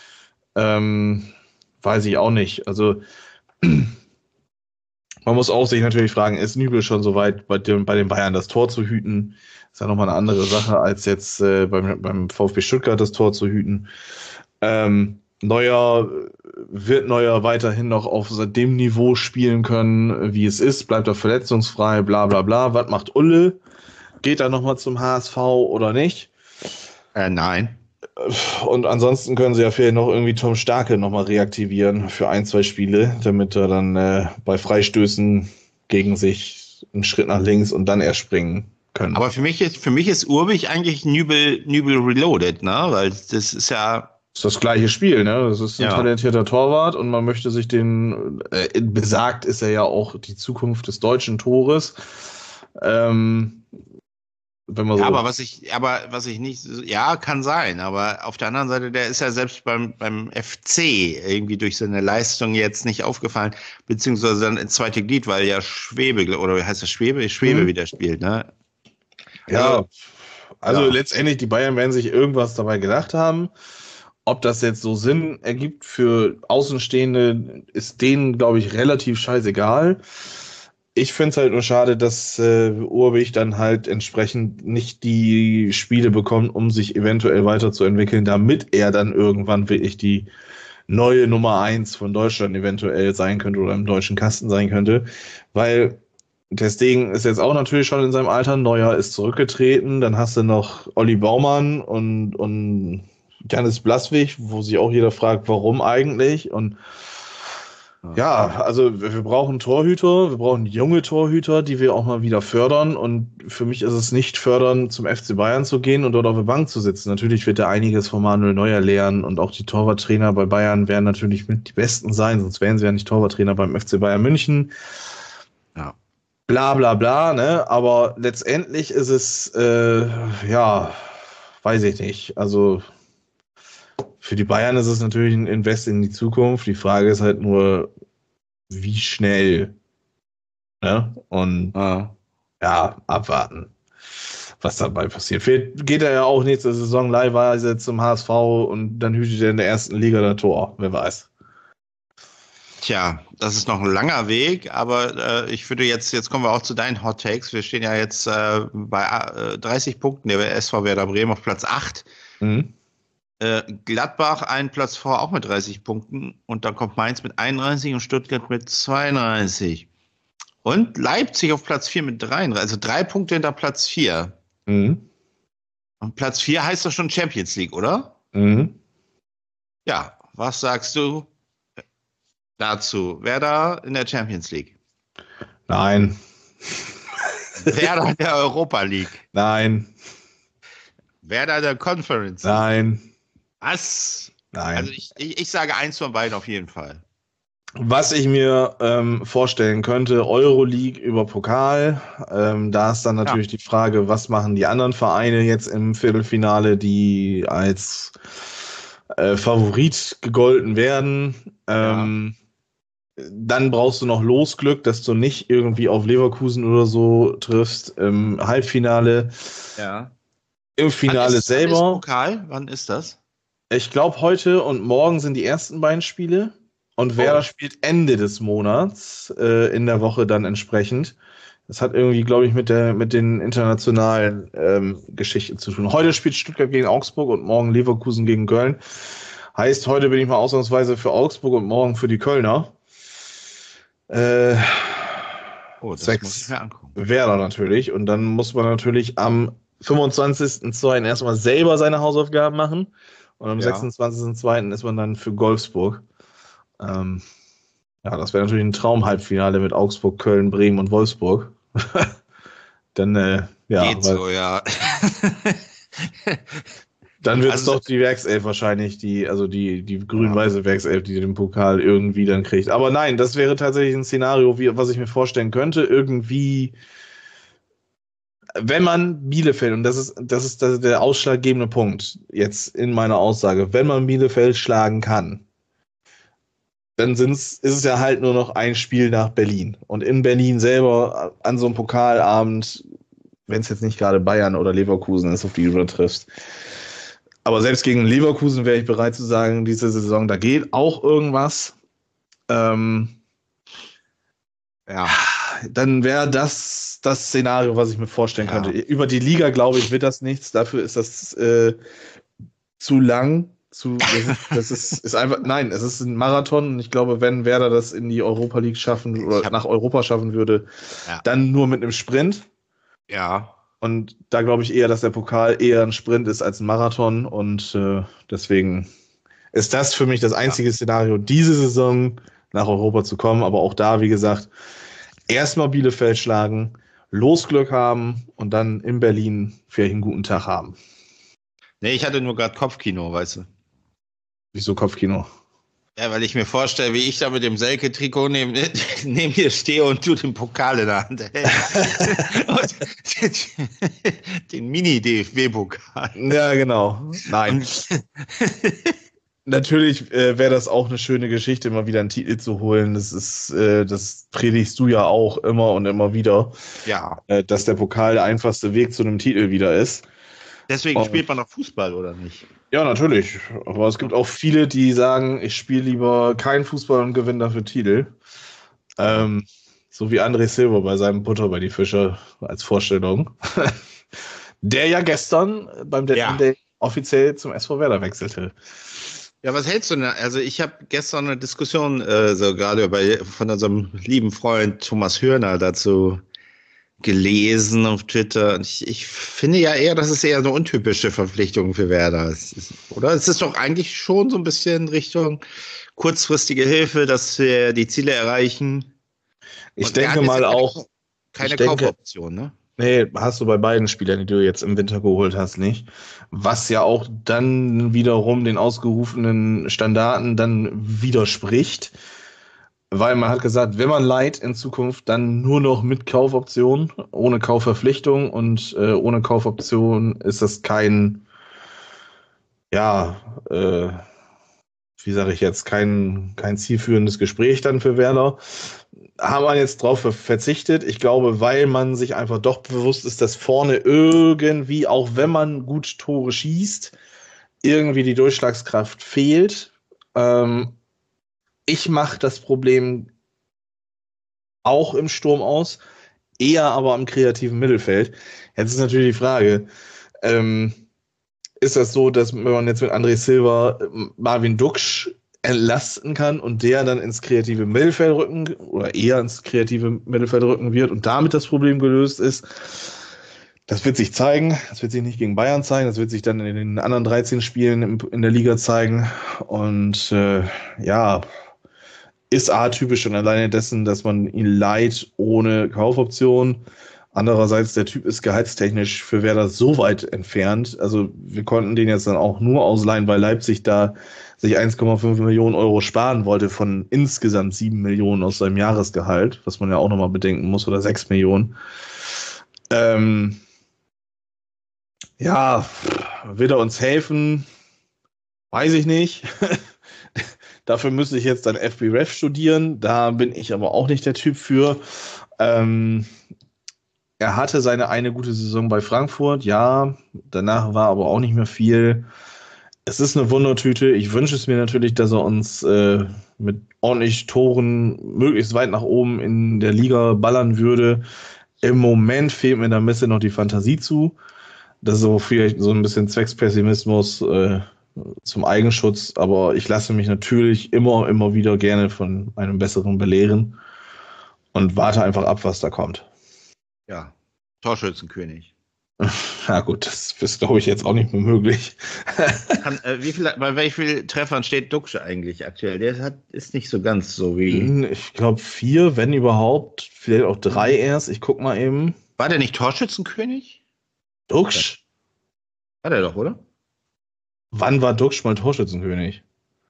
weiß ich auch nicht. Also man muss auch sich natürlich fragen, ist Nübel schon so weit, bei den Bayern das Tor zu hüten? Ist ja nochmal eine andere Sache, als jetzt beim VfB Stuttgart das Tor zu hüten. Neuer weiterhin noch auf dem Niveau spielen können, wie es ist, bleibt er verletzungsfrei, bla bla bla. Was macht Ulle? Geht er nochmal zum HSV oder nicht? Nein. Und ansonsten können sie ja vielleicht noch irgendwie Tom Starke nochmal reaktivieren für 1-2 Spiele, damit er dann bei Freistößen gegen sich einen Schritt nach links und dann erst springen können. Aber für mich ist Urbich eigentlich Nübel reloaded, ne? Weil das ist ja das ist das gleiche Spiel, ne? Das ist ein talentierter Torwart und man möchte sich besagt ist er ja auch die Zukunft des deutschen Tores. Wenn man so aber was ich nicht, kann sein, aber auf der anderen Seite, der ist ja selbst beim FC irgendwie durch seine Leistung jetzt nicht aufgefallen, beziehungsweise dann ins zweite Glied, weil ja Schwebe, oder heißt das Schwebe wieder spielt, ne? Also letztendlich, die Bayern werden sich irgendwas dabei gedacht haben. Ob das jetzt so Sinn ergibt für Außenstehende, ist denen, glaube ich, relativ scheißegal. Ich finde es halt nur schade, dass Urbich dann halt entsprechend nicht die Spiele bekommt, um sich eventuell weiterzuentwickeln, damit er dann irgendwann wirklich die neue Nummer 1 von Deutschland eventuell sein könnte oder im deutschen Kasten sein könnte. Weil deswegen ist jetzt auch natürlich schon in seinem Alter, Neuer ist zurückgetreten, dann hast du noch Olli Baumann und Janis Blaswig, wo sich auch jeder fragt, warum eigentlich? Und Ja, also wir brauchen Torhüter, wir brauchen junge Torhüter, die wir auch mal wieder fördern. Und für mich ist es nicht fördern, zum FC Bayern zu gehen und dort auf der Bank zu sitzen. Natürlich wird er einiges von Manuel Neuer lernen und auch die Torwarttrainer bei Bayern werden natürlich mit die Besten sein, sonst wären sie ja nicht Torwarttrainer beim FC Bayern München. Ja. Bla bla bla, ne? Aber letztendlich ist es, ja, weiß ich nicht. Also für die Bayern ist es natürlich ein Invest in die Zukunft. Die Frage ist halt nur, wie schnell. Ne? Und ja, abwarten, was dabei passiert. Vielleicht geht er ja auch nächste Saison leihweise zum HSV und dann hütet er in der ersten Liga das Tor. Wer weiß. Tja, das ist noch ein langer Weg, aber ich würde jetzt kommen wir auch zu deinen Hot Takes. Wir stehen ja jetzt bei 30 Punkten, der SV Werder Bremen auf Platz 8. Mhm. Gladbach einen Platz vor, auch mit 30 Punkten. Und dann kommt Mainz mit 31 und Stuttgart mit 32. Und Leipzig auf Platz 4 mit 33, also 3 Punkte hinter Platz 4. Mhm. Und Platz 4 heißt doch schon Champions League, oder? Mhm. Ja, was sagst du dazu? Werder in der Champions League? Nein. Werder in der Europa League? Nein. Werder in der Conference League? Nein. Was? Nein. Also ich sage eins von beiden auf jeden Fall. Was ich mir vorstellen könnte, Euroleague über Pokal, da ist dann natürlich die Frage, was machen die anderen Vereine jetzt im Viertelfinale, die als Favorit gegolten werden. Dann brauchst du noch Losglück, dass du nicht irgendwie auf Leverkusen oder so triffst im Halbfinale. Ja. Im Finale selber. Wann ist Pokal? Wann ist das? Ich glaube, heute und morgen sind die ersten beiden Spiele. Und Werder spielt Ende des Monats in der Woche dann entsprechend. Das hat irgendwie, glaube ich, mit den internationalen Geschichten zu tun. Heute spielt Stuttgart gegen Augsburg und morgen Leverkusen gegen Köln. Heißt, heute bin ich mal ausnahmsweise für Augsburg und morgen für die Kölner. Das muss ich mir angucken. Werder natürlich. Und dann muss man natürlich am 25.02. erstmal selber seine Hausaufgaben machen. Und am 26.02. ist man dann für Wolfsburg. Ja, das wäre natürlich ein Traum-Halbfinale mit Augsburg, Köln, Bremen und Wolfsburg. Dann, Geht so, ja. Dann wird es doch die Werkself wahrscheinlich, die grün-weiße Werkself, die den Pokal irgendwie dann kriegt. Aber nein, das wäre tatsächlich ein Szenario, was ich mir vorstellen könnte. Irgendwie, wenn man Bielefeld, und das ist der ausschlaggebende Punkt jetzt in meiner Aussage, wenn man Bielefeld schlagen kann, dann ist es ja halt nur noch ein Spiel nach Berlin. Und in Berlin selber an so einem Pokalabend, wenn es jetzt nicht gerade Bayern oder Leverkusen ist, auf die du triffst. Aber selbst gegen Leverkusen wäre ich bereit zu sagen, diese Saison, da geht auch irgendwas. Dann wäre das Szenario, was ich mir vorstellen könnte. Über die Liga, glaube ich, wird das nichts. Dafür ist das zu lang. Es ist ein Marathon. Und ich glaube, wenn Werder das in die Europa League schaffen oder nach Europa schaffen würde, dann nur mit einem Sprint. Ja. Und da glaube ich eher, dass der Pokal eher ein Sprint ist als ein Marathon. Und deswegen ist das für mich das einzige Szenario, diese Saison nach Europa zu kommen. Aber auch da, wie gesagt, erstmal Bielefeld schlagen, Losglück haben und dann in Berlin vielleicht einen guten Tag haben. Nee, ich hatte nur gerade Kopfkino, weißt du. Wieso Kopfkino? Ja, weil ich mir vorstelle, wie ich da mit dem Selke-Trikot neben dir stehe und du den Pokal in der Hand hältst. Den Mini-DFB-Pokal. Ja, genau. Nein. Natürlich wäre das auch eine schöne Geschichte, immer wieder einen Titel zu holen. Das predigst du ja auch immer und immer wieder. Ja. Dass der Pokal der einfachste Weg zu einem Titel wieder ist. Deswegen spielt man noch Fußball, oder nicht? Ja, natürlich. Aber es gibt auch viele, die sagen, ich spiele lieber keinen Fußball und gewinne dafür Titel. So wie André Silva bei seinem Butter bei die Fische als Vorstellung. Der ja gestern beim Deadline Day offiziell zum SV Werder wechselte. Ja, was hältst du denn? Also ich habe gestern eine Diskussion so gerade von unserem lieben Freund Thomas Hörner dazu gelesen auf Twitter. Ich finde ja eher, dass es eher eine untypische Verpflichtung für Werder ist. Oder? Es ist doch eigentlich schon so ein bisschen Richtung kurzfristige Hilfe, dass wir die Ziele erreichen. Ich denke mal auch. Keine Kaufoption, ne? Nee, hast du bei beiden Spielern, die du jetzt im Winter geholt hast, nicht. Was ja auch dann wiederum den ausgerufenen Standarten dann widerspricht. Weil man hat gesagt, wenn man leiht in Zukunft, dann nur noch mit Kaufoption, ohne Kaufverpflichtung. Und ohne Kaufoption ist das kein, wie sage ich jetzt, kein zielführendes Gespräch dann für Werder. Haben wir jetzt drauf verzichtet. Ich glaube, weil man sich einfach doch bewusst ist, dass vorne irgendwie, auch wenn man gut Tore schießt, irgendwie die Durchschlagskraft fehlt. Ich mache das Problem auch im Sturm aus, eher aber am kreativen Mittelfeld. Jetzt ist natürlich die Frage, ist das so, dass wenn man jetzt mit André Silva Marvin Duksch entlasten kann und der dann ins kreative Mittelfeld rücken oder eher ins kreative Mittelfeld rücken wird und damit das Problem gelöst ist, das wird sich zeigen. Das wird sich nicht gegen Bayern zeigen, das wird sich dann in den anderen 13 Spielen in der Liga zeigen und ist atypisch schon alleine dessen, dass man ihn leiht ohne Kaufoption. Andererseits, der Typ ist gehaltstechnisch für Werder so weit entfernt. Also wir konnten den jetzt dann auch nur ausleihen, weil Leipzig da sich 1,5 Millionen Euro sparen wollte von insgesamt 7 Millionen aus seinem Jahresgehalt, was man ja auch nochmal bedenken muss, oder 6 Millionen. Wird er uns helfen? Weiß ich nicht. Dafür müsste ich jetzt dann FBref studieren. Da bin ich aber auch nicht der Typ für. Er hatte seine eine gute Saison bei Frankfurt, ja. Danach war aber auch nicht mehr viel. Es ist eine Wundertüte. Ich wünsche es mir natürlich, dass er uns mit ordentlich Toren möglichst weit nach oben in der Liga ballern würde. Im Moment fehlt mir da ein bisschen noch die Fantasie zu. Das ist so vielleicht so ein bisschen Zweckspessimismus zum Eigenschutz, aber ich lasse mich natürlich immer wieder gerne von einem Besseren belehren und warte einfach ab, was da kommt. Ja, Torschützenkönig. Ja gut, das ist, glaube ich, jetzt auch nicht mehr möglich. Bei wie vielen Treffern steht Duxch eigentlich aktuell? Der ist nicht so ganz so wie... Ich glaube 4, wenn überhaupt. Vielleicht auch 3 erst. Ich guck mal eben. War der nicht Torschützenkönig? Duxch? War der doch, oder? Wann war Duxch mal Torschützenkönig?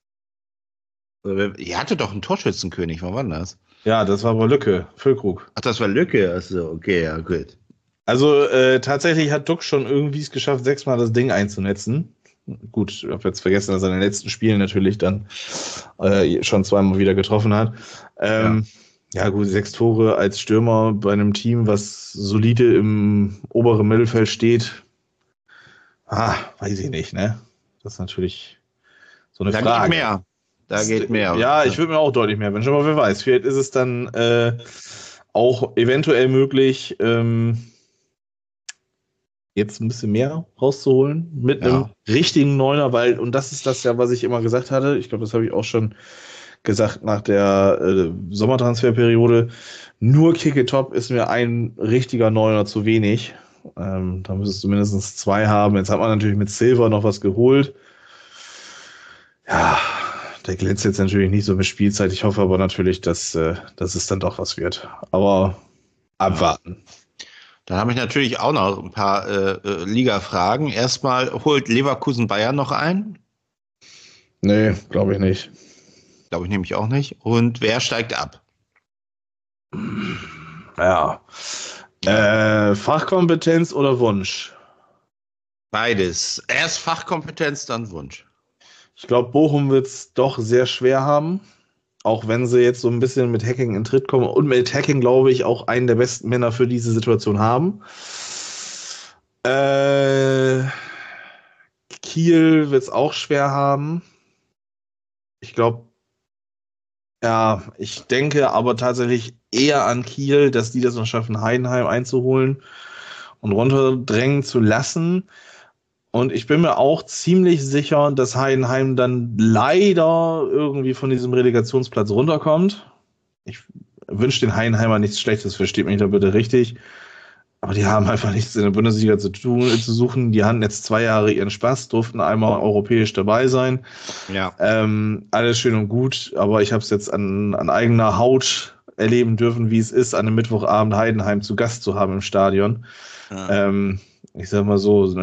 Ihr hatte doch einen Torschützenkönig. Wann war das? Ja, das war aber Lücke, Füllkrug. Ach, das war Lücke? Achso, okay, ja, gut. Also tatsächlich hat Duxch schon irgendwie es geschafft, 6-mal das Ding einzunetzen. Gut, ich habe jetzt vergessen, dass er in den letzten Spielen natürlich dann schon 2-mal wieder getroffen hat. Ja gut, 6 Tore als Stürmer bei einem Team, was solide im oberen Mittelfeld steht. Weiß ich nicht, ne? Das ist natürlich so eine Frage. Da geht mehr. Da geht mehr. Ja, ich würde mir auch deutlich mehr wünschen, aber wer weiß, vielleicht ist es dann auch eventuell möglich, jetzt ein bisschen mehr rauszuholen mit einem richtigen Neuner, weil, und das ist das ja, was ich immer gesagt hatte, ich glaube, das habe ich auch schon gesagt nach der Sommertransferperiode, nur Kick-It-Top ist mir ein richtiger Neuner zu wenig. Da müsstest du mindestens 2 haben. Jetzt hat man natürlich mit Silva noch was geholt. Ja, der glänzt jetzt natürlich nicht so mit Spielzeit. Ich hoffe aber natürlich, dass es dann doch was wird. Aber abwarten. Dann habe ich natürlich auch noch ein paar Liga-Fragen. Erstmal, holt Leverkusen Bayern noch ein? Nee, glaube ich nicht. Glaube ich nämlich auch nicht. Und wer steigt ab? Ja. Fachkompetenz oder Wunsch? Beides. Erst Fachkompetenz, dann Wunsch. Ich glaube, Bochum wird es doch sehr schwer haben. Auch wenn sie jetzt so ein bisschen mit Hacking in Tritt kommen. Und mit Hacking, glaube ich, auch einen der besten Männer für diese Situation haben. Kiel wird es auch schwer haben. Ich glaube, ja, ich denke aber tatsächlich eher an Kiel, dass die das noch schaffen, Heidenheim einzuholen und runterdrängen zu lassen. Und ich bin mir auch ziemlich sicher, dass Heidenheim dann leider irgendwie von diesem Relegationsplatz runterkommt. Ich wünsche den Heidenheimer nichts Schlechtes, versteht mich da bitte richtig. Aber die haben einfach nichts in der Bundesliga zu suchen. Die hatten jetzt 2 Jahre ihren Spaß, durften einmal europäisch dabei sein. Ja. Alles schön und gut, aber ich habe es jetzt an eigener Haut erleben dürfen, wie es ist, an einem Mittwochabend Heidenheim zu Gast zu haben im Stadion. Ja. Ich sag mal so,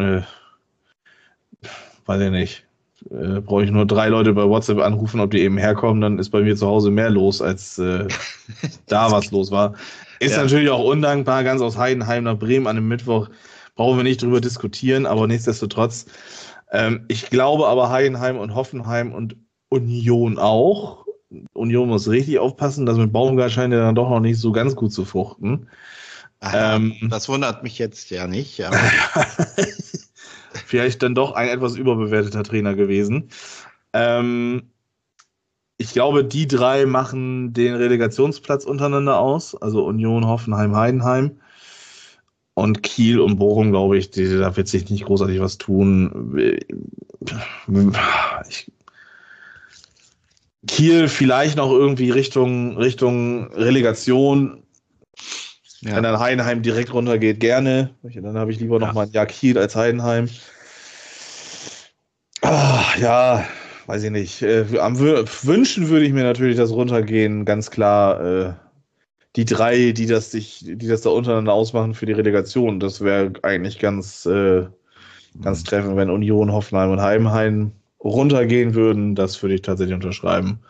weiß ich nicht, brauche ich nur 3 Leute bei WhatsApp anrufen, ob die eben herkommen, dann ist bei mir zu Hause mehr los, als da was los war. Ist natürlich auch undankbar, ganz aus Heidenheim nach Bremen an einem Mittwoch, brauchen wir nicht drüber diskutieren, aber nichtsdestotrotz, ich glaube aber Heidenheim und Hoffenheim und Union auch. Union muss richtig aufpassen, das mit Baumgart scheint ja dann doch noch nicht so ganz gut zu fruchten. Das wundert mich jetzt ja nicht. Aber vielleicht dann doch ein etwas überbewerteter Trainer gewesen. Ich glaube, die 3 machen den Relegationsplatz untereinander aus, also Union, Hoffenheim, Heidenheim. Und Kiel und Bochum, glaube ich, da wird sich nicht großartig was tun. Kiel vielleicht noch irgendwie Richtung Relegation. Ja. Wenn dann Heidenheim direkt runtergeht, gerne. Dann habe ich lieber noch mal ein Jahr Kiel als Heidenheim. Ja, weiß ich nicht. Wünschen würde ich mir natürlich das Runtergehen, ganz klar. Die 3, die das da untereinander ausmachen für die Relegation, das wäre eigentlich ganz treffend, wenn Union, Hoffenheim und Heidenheim runtergehen würden. Das würde ich tatsächlich unterschreiben.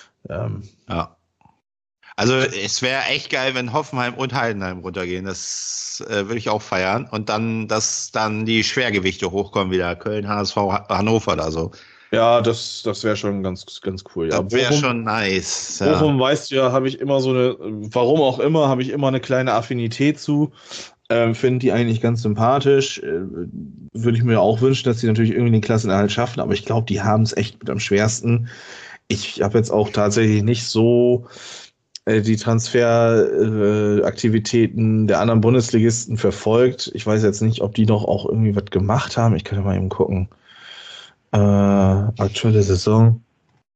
Ja. Also es wäre echt geil, wenn Hoffenheim und Heidenheim runtergehen. Das würde ich auch feiern. Und dann, dass dann die Schwergewichte hochkommen wieder. Köln, HSV, Hannover oder so. Ja, das wäre schon ganz, ganz cool. Ja, das wäre schon nice. Ja. Bochum, weißt du ja, habe ich immer warum auch immer, habe ich immer eine kleine Affinität zu. Finde die eigentlich ganz sympathisch. Würde ich mir auch wünschen, dass sie natürlich irgendwie den Klassenerhalt schaffen. Aber ich glaube, die haben es echt mit am schwersten. Ich habe jetzt auch tatsächlich nicht so die Transferaktivitäten der anderen Bundesligisten verfolgt. Ich weiß jetzt nicht, ob die noch auch irgendwie was gemacht haben. Ich kann ja mal eben gucken. Aktuelle Saison.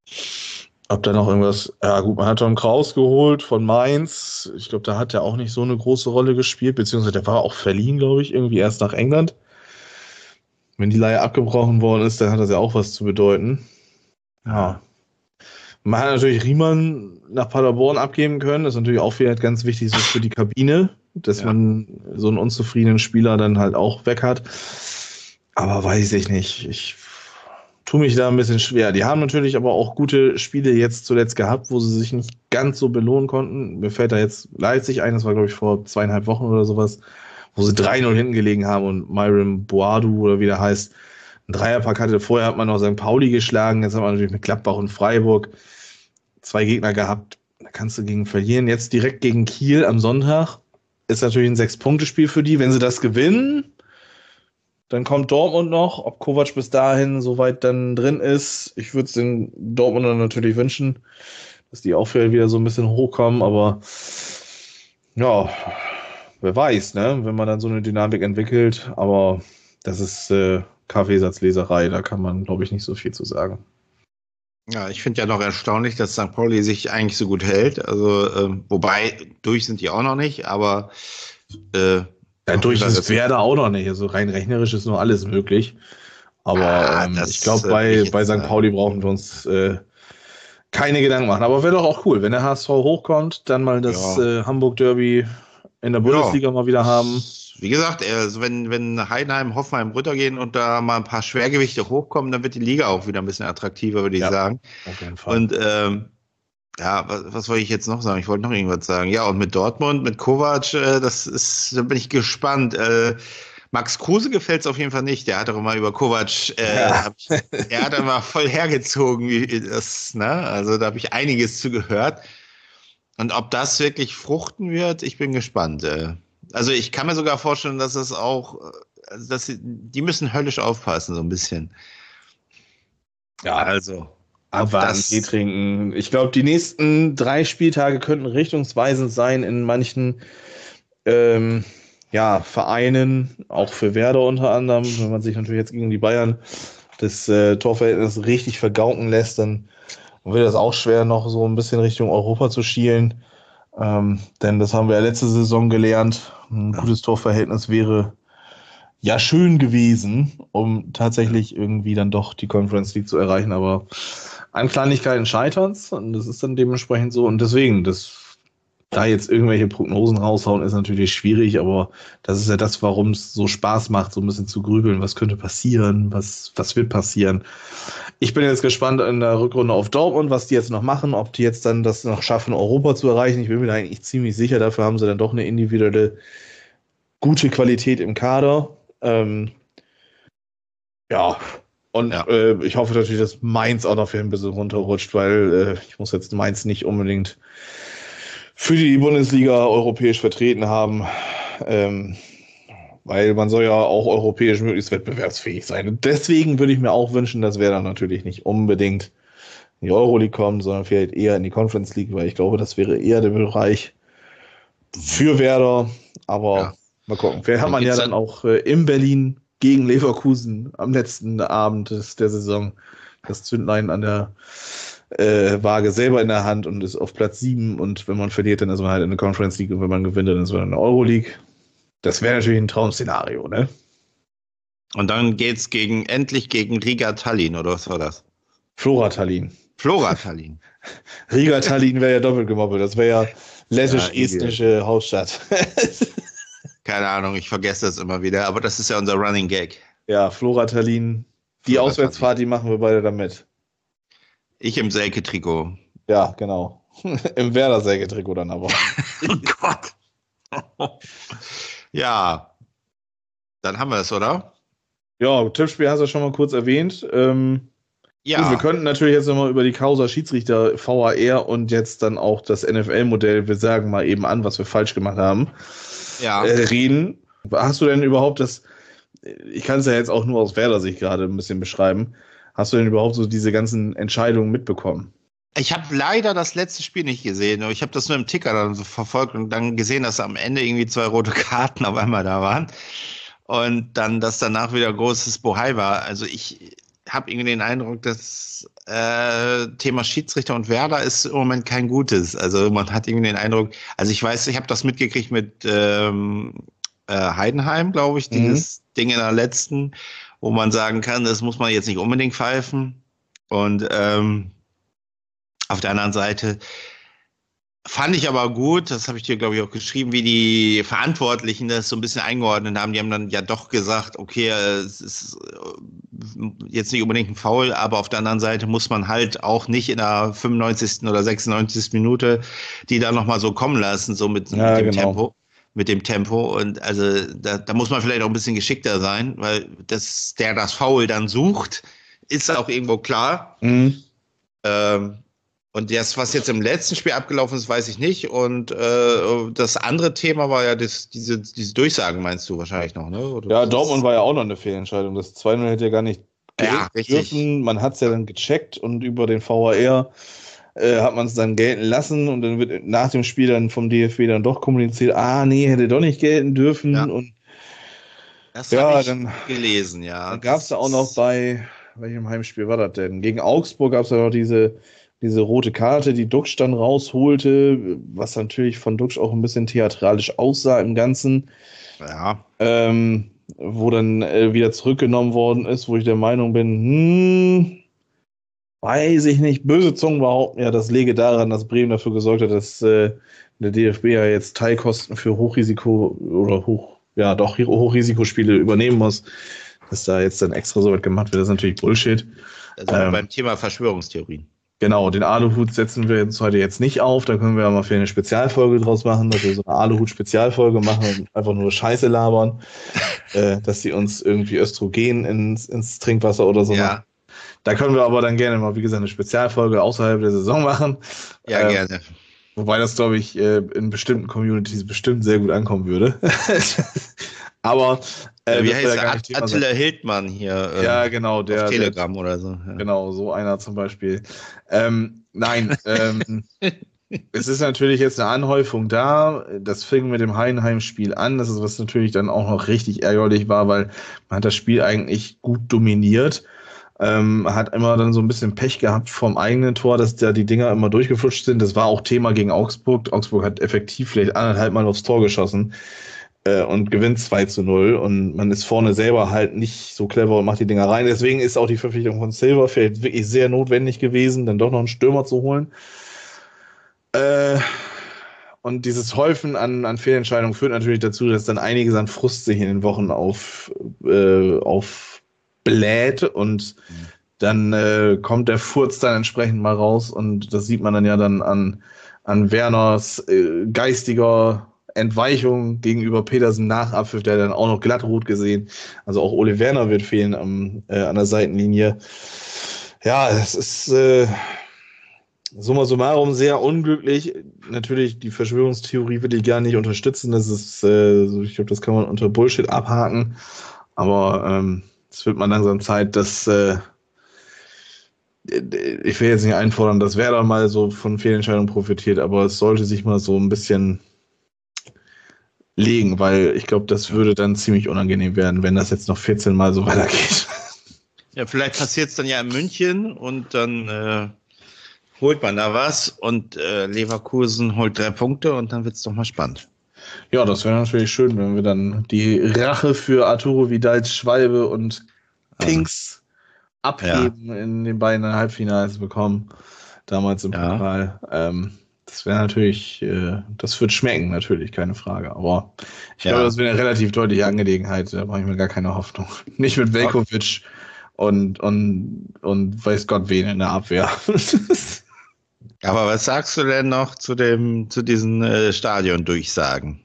Ob da noch irgendwas. Ja, gut, man hat Tom Kraus geholt von Mainz. Ich glaube, da hat er auch nicht so eine große Rolle gespielt, beziehungsweise der war auch verliehen, glaube ich, irgendwie erst nach England. Wenn die Leihe abgebrochen worden ist, dann hat das ja auch was zu bedeuten. Ja. Man hat natürlich Riemann nach Paderborn abgeben können. Das ist natürlich auch vielleicht ganz wichtig so für die Kabine, dass man so einen unzufriedenen Spieler dann halt auch weg hat. Aber weiß ich nicht. Ich tue mich da ein bisschen schwer. Die haben natürlich aber auch gute Spiele jetzt zuletzt gehabt, wo sie sich nicht ganz so belohnen konnten. Mir fällt da jetzt Leipzig ein, das war, glaube ich, vor 2,5 Wochen oder sowas, wo sie 3-0 hinten gelegen haben und Myron Boadu oder wie der heißt, einen Dreierpack hatte. Vorher hat man noch St. Pauli geschlagen, jetzt hat man natürlich mit Gladbach und Freiburg 2 Gegner gehabt. Da kannst du gegen verlieren. Jetzt direkt gegen Kiel am Sonntag. Ist natürlich ein 6-Punkte-Spiel für die. Wenn sie das gewinnen, dann kommt Dortmund noch. Ob Kovac bis dahin soweit dann drin ist, ich würde es den Dortmundern natürlich wünschen, dass die auch wieder so ein bisschen hochkommen. Aber ja, wer weiß, ne? Wenn man dann so eine Dynamik entwickelt. Aber das ist Kaffeesatzleserei. Da kann man, glaube ich, nicht so viel zu sagen. Ja, ich finde ja noch erstaunlich, dass St. Pauli sich eigentlich so gut hält. Also, wobei, durch sind die auch noch nicht, aber durch ist Werder auch noch nicht. Also rein rechnerisch ist nur alles möglich. Aber ich glaube, bei St. Pauli brauchen wir uns keine Gedanken machen. Aber wäre doch auch cool, wenn der HSV hochkommt, dann mal das Hamburg-Derby in der Bundesliga mal wieder haben. Wie gesagt, also wenn Heidenheim, Hoffenheim runtergehen und da mal ein paar Schwergewichte hochkommen, dann wird die Liga auch wieder ein bisschen attraktiver, würde ich sagen. Auf jeden Fall. Und was wollte ich jetzt noch sagen? Ich wollte noch irgendwas sagen. Ja, und mit Dortmund, mit Kovac, da bin ich gespannt. Max Kruse gefällt es auf jeden Fall nicht. Der hat doch immer über Kovac, er hat immer voll hergezogen, wie das, ne? Also da habe ich einiges zugehört. Und ob das wirklich fruchten wird, ich bin gespannt. Also ich kann mir sogar vorstellen, dass es auch, die müssen höllisch aufpassen, so ein bisschen. Ja, also abwarten, Tee trinken. Ich glaube, die nächsten 3 Spieltage könnten richtungsweisend sein in manchen Vereinen, auch für Werder unter anderem. Wenn man sich natürlich jetzt gegen die Bayern das Torverhältnis richtig vergauken lässt, dann wird das auch schwer, noch so ein bisschen Richtung Europa zu schielen. Denn das haben wir ja letzte Saison gelernt. Ein gutes Torverhältnis wäre ja schön gewesen, um tatsächlich irgendwie dann doch die Conference League zu erreichen. Aber an Kleinigkeiten scheitern's und das ist dann dementsprechend so. Und deswegen, da jetzt irgendwelche Prognosen raushauen, ist natürlich schwierig, aber das ist ja das, warum es so Spaß macht, so ein bisschen zu grübeln, was könnte passieren, was wird passieren. Ich bin jetzt gespannt in der Rückrunde auf Dortmund, was die jetzt noch machen, ob die jetzt dann das noch schaffen, Europa zu erreichen. Ich bin mir da eigentlich ziemlich sicher, dafür haben sie dann doch eine individuelle gute Qualität im Kader. Ich hoffe natürlich, dass Mainz auch noch für ein bisschen runterrutscht, weil ich muss jetzt Mainz nicht unbedingt für die Bundesliga europäisch vertreten haben, weil man soll ja auch europäisch möglichst wettbewerbsfähig sein. Und deswegen würde ich mir auch wünschen, dass Werder natürlich nicht unbedingt in die Euroleague kommt, sondern vielleicht eher in die Conference League, weil ich glaube, das wäre eher der Bereich für Werder. Aber mal gucken. Vielleicht hat man ja dann auch in Berlin gegen Leverkusen am letzten Abend der Saison das Zündlein an der Waage selber in der Hand und ist auf Platz 7 und wenn man verliert, dann ist man halt in der Conference League und wenn man gewinnt, dann ist man in der Euroleague. Das wäre natürlich ein Traum-Szenario, ne? Und dann geht's endlich gegen Riga Tallinn, oder was war das? Flora Tallinn. Riga Tallinn wäre ja doppelt gemoppelt. Das wäre ja lettisch-estnische Hauptstadt. Keine Ahnung, ich vergesse das immer wieder, aber das ist ja unser Running Gag. Ja, Flora Tallinn. Die Auswärtsfahrt, die machen wir beide dann mit. Ich im Selke-Trikot. Ja, genau. Im Werder-Selke-Trikot dann aber. Oh Gott. Ja. Dann haben wir es, oder? Ja, Tippspiel hast du schon mal kurz erwähnt. Gut, wir könnten natürlich jetzt nochmal über die Causa Schiedsrichter VAR und jetzt dann auch das NFL-Modell, wir sagen mal eben an, was wir falsch gemacht haben, reden. Hast du denn überhaupt ich kann es ja jetzt auch nur aus Werder-Sicht gerade ein bisschen beschreiben, hast du denn überhaupt so diese ganzen Entscheidungen mitbekommen? Ich habe leider das letzte Spiel nicht gesehen. Ich habe das nur im Ticker dann so verfolgt und dann gesehen, dass am Ende irgendwie 2 rote Karten auf einmal da waren. Und dann, dass danach wieder großes Bohai war. Also ich habe irgendwie den Eindruck, dass Thema Schiedsrichter und Werder ist im Moment kein gutes. Also man hat irgendwie den Eindruck, also ich weiß, ich habe das mitgekriegt mit Heidenheim, glaube ich, dieses Ding in der letzten, wo man sagen kann, das muss man jetzt nicht unbedingt pfeifen. Und auf der anderen Seite fand ich aber gut, das habe ich dir, glaube ich, auch geschrieben, wie die Verantwortlichen das so ein bisschen eingeordnet haben. Die haben dann ja doch gesagt, okay, es ist jetzt nicht unbedingt ein Foul, aber auf der anderen Seite muss man halt auch nicht in der 95. oder 96. Minute die da nochmal so kommen lassen, so mit dem Tempo. Mit dem Tempo. Und also da muss man vielleicht auch ein bisschen geschickter sein, weil das Foul dann sucht, ist auch irgendwo klar. Und das, was jetzt im letzten Spiel abgelaufen ist, weiß ich nicht. Und das andere Thema war ja diese Durchsagen, meinst du wahrscheinlich noch, ne? Oder ja, Dortmund war ja auch noch eine Fehlentscheidung. Das 2-0 hätte ja gar nicht dürfen. Man hat es ja dann gecheckt und über den VAR hat man es dann gelten lassen und dann wird nach dem Spiel dann vom DFB dann doch kommuniziert, hätte doch nicht gelten dürfen. Ja. Und das habe ich dann gelesen, ja. Dann gab es da auch noch welchem Heimspiel war das denn? Gegen Augsburg gab es ja noch diese rote Karte, die Duxch dann rausholte, was natürlich von Duxch auch ein bisschen theatralisch aussah im Ganzen. Ja. Wo dann wieder zurückgenommen worden ist, wo ich der Meinung bin, weiß ich nicht, böse Zungen behaupten ja, das läge daran, dass Bremen dafür gesorgt hat, dass der DFB ja jetzt Teilkosten für Hochrisikospiele übernehmen muss, dass da jetzt dann extra so weit gemacht wird, das ist natürlich Bullshit. Also beim Thema Verschwörungstheorien. Genau, den Aluhut setzen wir uns heute jetzt nicht auf, da können wir ja mal für eine Spezialfolge draus machen, dass wir so eine Aluhut-Spezialfolge machen und einfach nur Scheiße labern, dass sie uns irgendwie Östrogen ins Trinkwasser oder so machen. Da können wir aber dann gerne mal, wie gesagt, eine Spezialfolge außerhalb der Saison machen. Ja, gerne. Wobei das, glaube ich, in bestimmten Communities bestimmt sehr gut ankommen würde. Aber wie heißt der? Attila Hildmann hier. Ja, genau. Auf Telegram oder so. Ja. Genau, so einer zum Beispiel. Nein, es ist natürlich jetzt eine Anhäufung da. Das fing mit dem Heidenheim-Spiel an. Das ist, was natürlich dann auch noch richtig ärgerlich war, weil man hat das Spiel eigentlich gut dominiert. Hat immer dann so ein bisschen Pech gehabt vom eigenen Tor, dass da die Dinger immer durchgeflutscht sind. Das war auch Thema gegen Augsburg. Augsburg hat effektiv vielleicht 1,5 Mal aufs Tor geschossen und gewinnt 2-0. Und man ist vorne selber halt nicht so clever und macht die Dinger rein. Deswegen ist auch die Verpflichtung von Silva vielleicht wirklich sehr notwendig gewesen, dann doch noch einen Stürmer zu holen. Und dieses Häufen an Fehlentscheidungen führt natürlich dazu, dass dann einiges an Frust sich in den Wochen aufbläht und dann kommt der Furz dann entsprechend mal raus und das sieht man dann ja dann an Werners geistiger Entweichung gegenüber Petersen nach Abpfiff, der dann auch noch glattrot gesehen. Also auch Ole Werner wird fehlen an der Seitenlinie. Ja, es ist summa summarum sehr unglücklich. Natürlich, die Verschwörungstheorie will ich gar nicht unterstützen. Das ist, ich glaube, das kann man unter Bullshit abhaken. Aber es wird mal langsam Zeit, dass ich will jetzt nicht einfordern, dass Werder mal so von Fehlentscheidungen profitiert, aber es sollte sich mal so ein bisschen legen, weil ich glaube, das würde dann ziemlich unangenehm werden, wenn das jetzt noch 14 Mal so weitergeht. Ja, vielleicht passiert es dann ja in München und dann holt man da was und Leverkusen holt 3 Punkte und dann wird es doch mal spannend. Ja, das wäre natürlich schön, wenn wir dann die Rache für Arturo Vidals Schwalbe und Pinks abgeben in den beiden Halbfinals bekommen, damals im Pokal. Das wäre natürlich, das wird schmecken, natürlich, keine Frage. Aber ich glaube, das wäre eine relativ deutliche Angelegenheit. Da mache ich mir gar keine Hoffnung. Nicht mit Veljković und weiß Gott wen in der Abwehr. Aber was sagst du denn noch zu diesen Stadion-Durchsagen?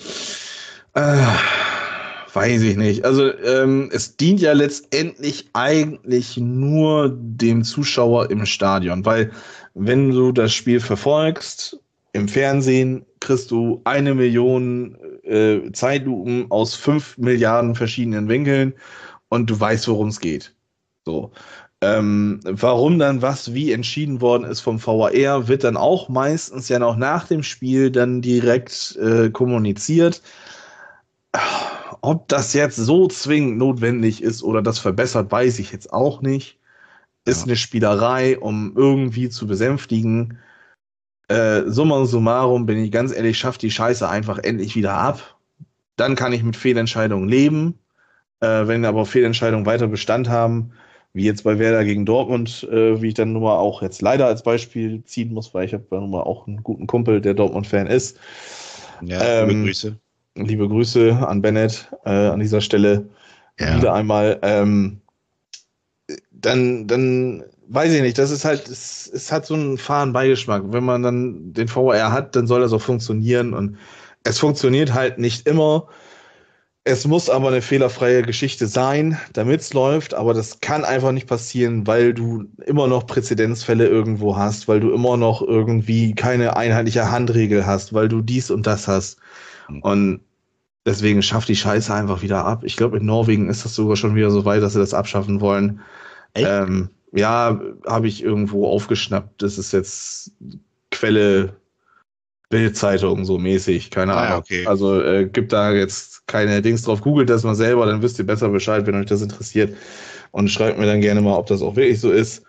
Weiß ich nicht. Also es dient ja letztendlich eigentlich nur dem Zuschauer im Stadion, weil wenn du das Spiel verfolgst, im Fernsehen kriegst du 1 Million Zeitlupen aus 5 Milliarden verschiedenen Winkeln und du weißt, worum es geht. So. Warum dann was wie entschieden worden ist vom VAR, wird dann auch meistens ja noch nach dem Spiel dann direkt kommuniziert. Ob das jetzt so zwingend notwendig ist oder das verbessert, weiß ich jetzt auch nicht. Ist eine Spielerei, um irgendwie zu besänftigen. Summa summarum, bin ich ganz ehrlich, schafft die Scheiße einfach endlich wieder ab. Dann kann ich mit Fehlentscheidungen leben. Wenn aber Fehlentscheidungen weiter Bestand haben, wie jetzt bei Werder gegen Dortmund, wie ich dann nun mal auch jetzt leider als Beispiel ziehen muss, weil ich habe nun mal auch einen guten Kumpel, der Dortmund-Fan ist. Ja, liebe Grüße. Liebe Grüße an Bennett an dieser Stelle wieder einmal. Dann weiß ich nicht, das ist halt, es hat so einen fahren Beigeschmack. Wenn man dann den VAR hat, dann soll das auch funktionieren und es funktioniert halt nicht immer. Es muss aber eine fehlerfreie Geschichte sein, damit es läuft, aber das kann einfach nicht passieren, weil du immer noch Präzedenzfälle irgendwo hast, weil du immer noch irgendwie keine einheitliche Handregel hast, weil du dies und das hast. Und deswegen schafft die Scheiße einfach wieder ab. Ich glaube, in Norwegen ist das sogar schon wieder so weit, dass sie das abschaffen wollen. Ja, habe ich irgendwo aufgeschnappt. Das ist jetzt Quelle Bild-Zeitung so mäßig, keine Ahnung. Okay. Also gibt da jetzt keine Dings drauf. Googelt das mal selber, dann wisst ihr besser Bescheid, wenn euch das interessiert. Und schreibt mir dann gerne mal, ob das auch wirklich so ist.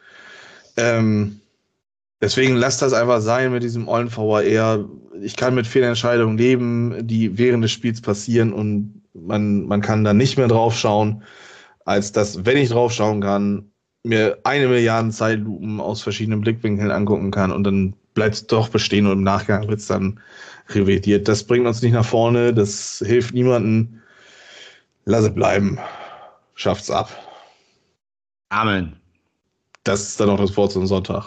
Deswegen lasst das einfach sein mit diesem ollen VAR. Ich kann mit Fehlentscheidungen leben, die während des Spiels passieren und man kann dann nicht mehr drauf schauen, als dass, wenn ich drauf schauen kann, mir 1 Milliarde Zeitlupen aus verschiedenen Blickwinkeln angucken kann und dann bleibt es doch bestehen und im Nachgang wird es dann revidiert. Das bringt uns nicht nach vorne, das hilft niemandem. Lass es bleiben. Schafft's ab. Amen. Das ist dann auch das Wort zum Sonntag.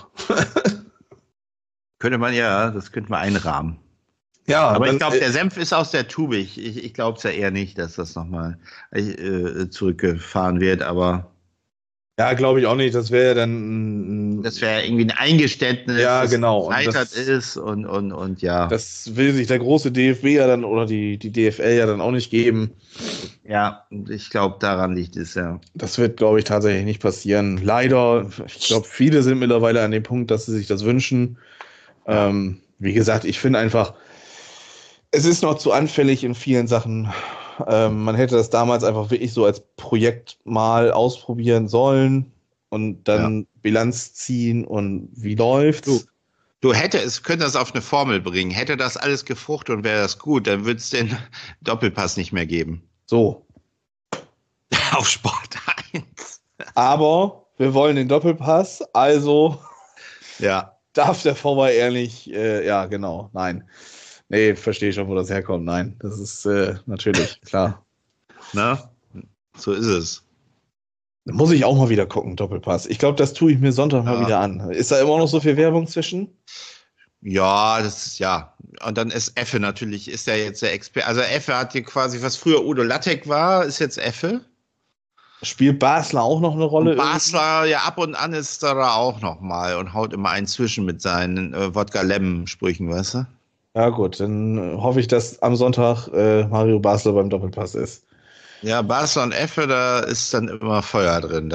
Das könnte man einrahmen. Ja, aber ich glaube, der Senf ist aus der Tube. Ich glaube es ja eher nicht, dass das nochmal zurückgefahren wird, aber. Ja, glaube ich auch nicht. Das wäre dann. Das wäre irgendwie ein Eingeständnis, dass gescheitert ist und ja. Das will sich der große DFB ja dann oder die DFL ja dann auch nicht geben. Ja, ich glaube, daran liegt es, ja. Das wird, glaube ich, tatsächlich nicht passieren. Leider, ich glaube, viele sind mittlerweile an dem Punkt, dass sie sich das wünschen. Wie gesagt, ich finde einfach, es ist noch zu anfällig in vielen Sachen. Man hätte das damals einfach wirklich so als Projekt mal ausprobieren sollen. und dann Bilanz ziehen und wie läuft's. Du könnte das auf eine Formel bringen. Hätte das alles gefruchtet und wäre das gut, dann würde es den Doppelpass nicht mehr geben. So. Auf Sport 1. Aber wir wollen den Doppelpass, also darf der VAR nicht, genau, nein. Nee, verstehe schon, wo das herkommt. Nein, das ist natürlich, klar. Na, so ist es. Muss ich auch mal wieder gucken, Doppelpass. Ich glaube, das tue ich mir Sonntag mal wieder an. Ist da immer noch so viel Werbung zwischen? Ja, Und dann ist Effe natürlich, ist ja jetzt der Experte. Also Effe hat hier quasi, was früher Udo Lattek war, ist jetzt Effe. Spielt Basler auch noch eine Rolle? Und Basler, ja, ab und an ist da auch noch mal und haut immer einen zwischen mit seinen Wodka-Lemmen-Sprüchen, weißt du? Ja gut, dann hoffe ich, dass am Sonntag Mario Basler beim Doppelpass ist. Ja, Basler und Effe, da ist dann immer Feuer drin.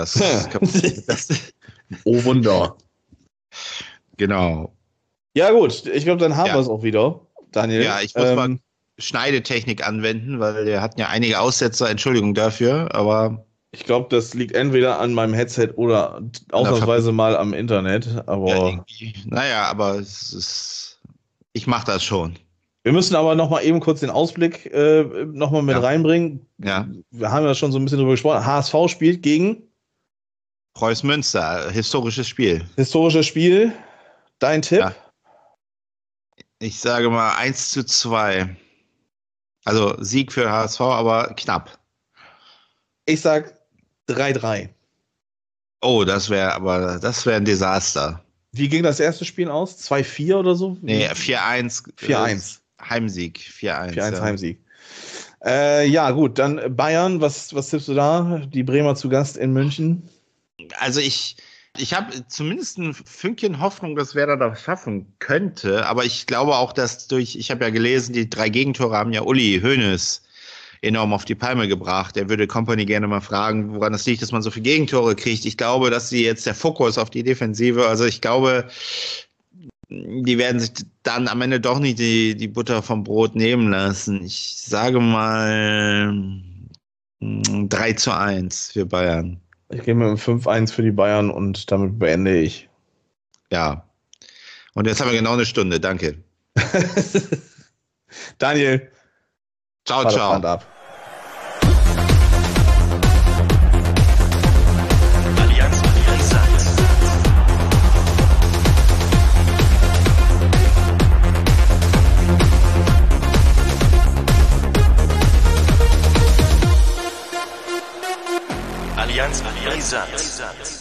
Oh Wunder. Genau. Ja gut, ich glaube, dann haben wir es auch wieder, Daniel. Ja, ich muss mal Schneidetechnik anwenden, weil wir hatten ja einige Aussetzer, Entschuldigung dafür, aber... Ich glaube, das liegt entweder an meinem Headset oder ausnahmsweise mal am Internet, aber... Ja, aber ich mache das schon. Wir müssen aber noch mal eben kurz den Ausblick noch mal mit reinbringen. Ja. Wir haben ja schon so ein bisschen drüber gesprochen. HSV spielt gegen... Preußen Münster, historisches Spiel. Historisches Spiel. Dein Tipp? Ja. Ich sage mal 1:2. Also Sieg für HSV, aber knapp. Ich sag 3-3. Oh, das wäre ein Desaster. Wie ging das erste Spiel aus? 2-4 oder so? Nee, 4-1. 4-1. Heimsieg. 4-1. 4-1 Heimsieg. Ja, gut, dann Bayern. Was tippst du da? Die Bremer zu Gast in München. Also ich habe zumindest ein Fünkchen Hoffnung, dass Werder das schaffen könnte. Aber ich glaube auch, dass ich habe ja gelesen, die 3 Gegentore haben ja Uli Hoeneß enorm auf die Palme gebracht. Er würde Kompany gerne mal fragen, woran es liegt, dass man so viele Gegentore kriegt. Ich glaube, dass sie jetzt der Fokus auf die Defensive, also ich glaube, die werden sich dann am Ende doch nicht die Butter vom Brot nehmen lassen. Ich sage mal 3:1 für Bayern. Ich gehe mit einem 5-1 für die Bayern und damit beende ich. Ja. Und jetzt haben wir genau eine Stunde. Danke. Daniel. Ciao, ciao. Allianz sagt. Allianz sagt.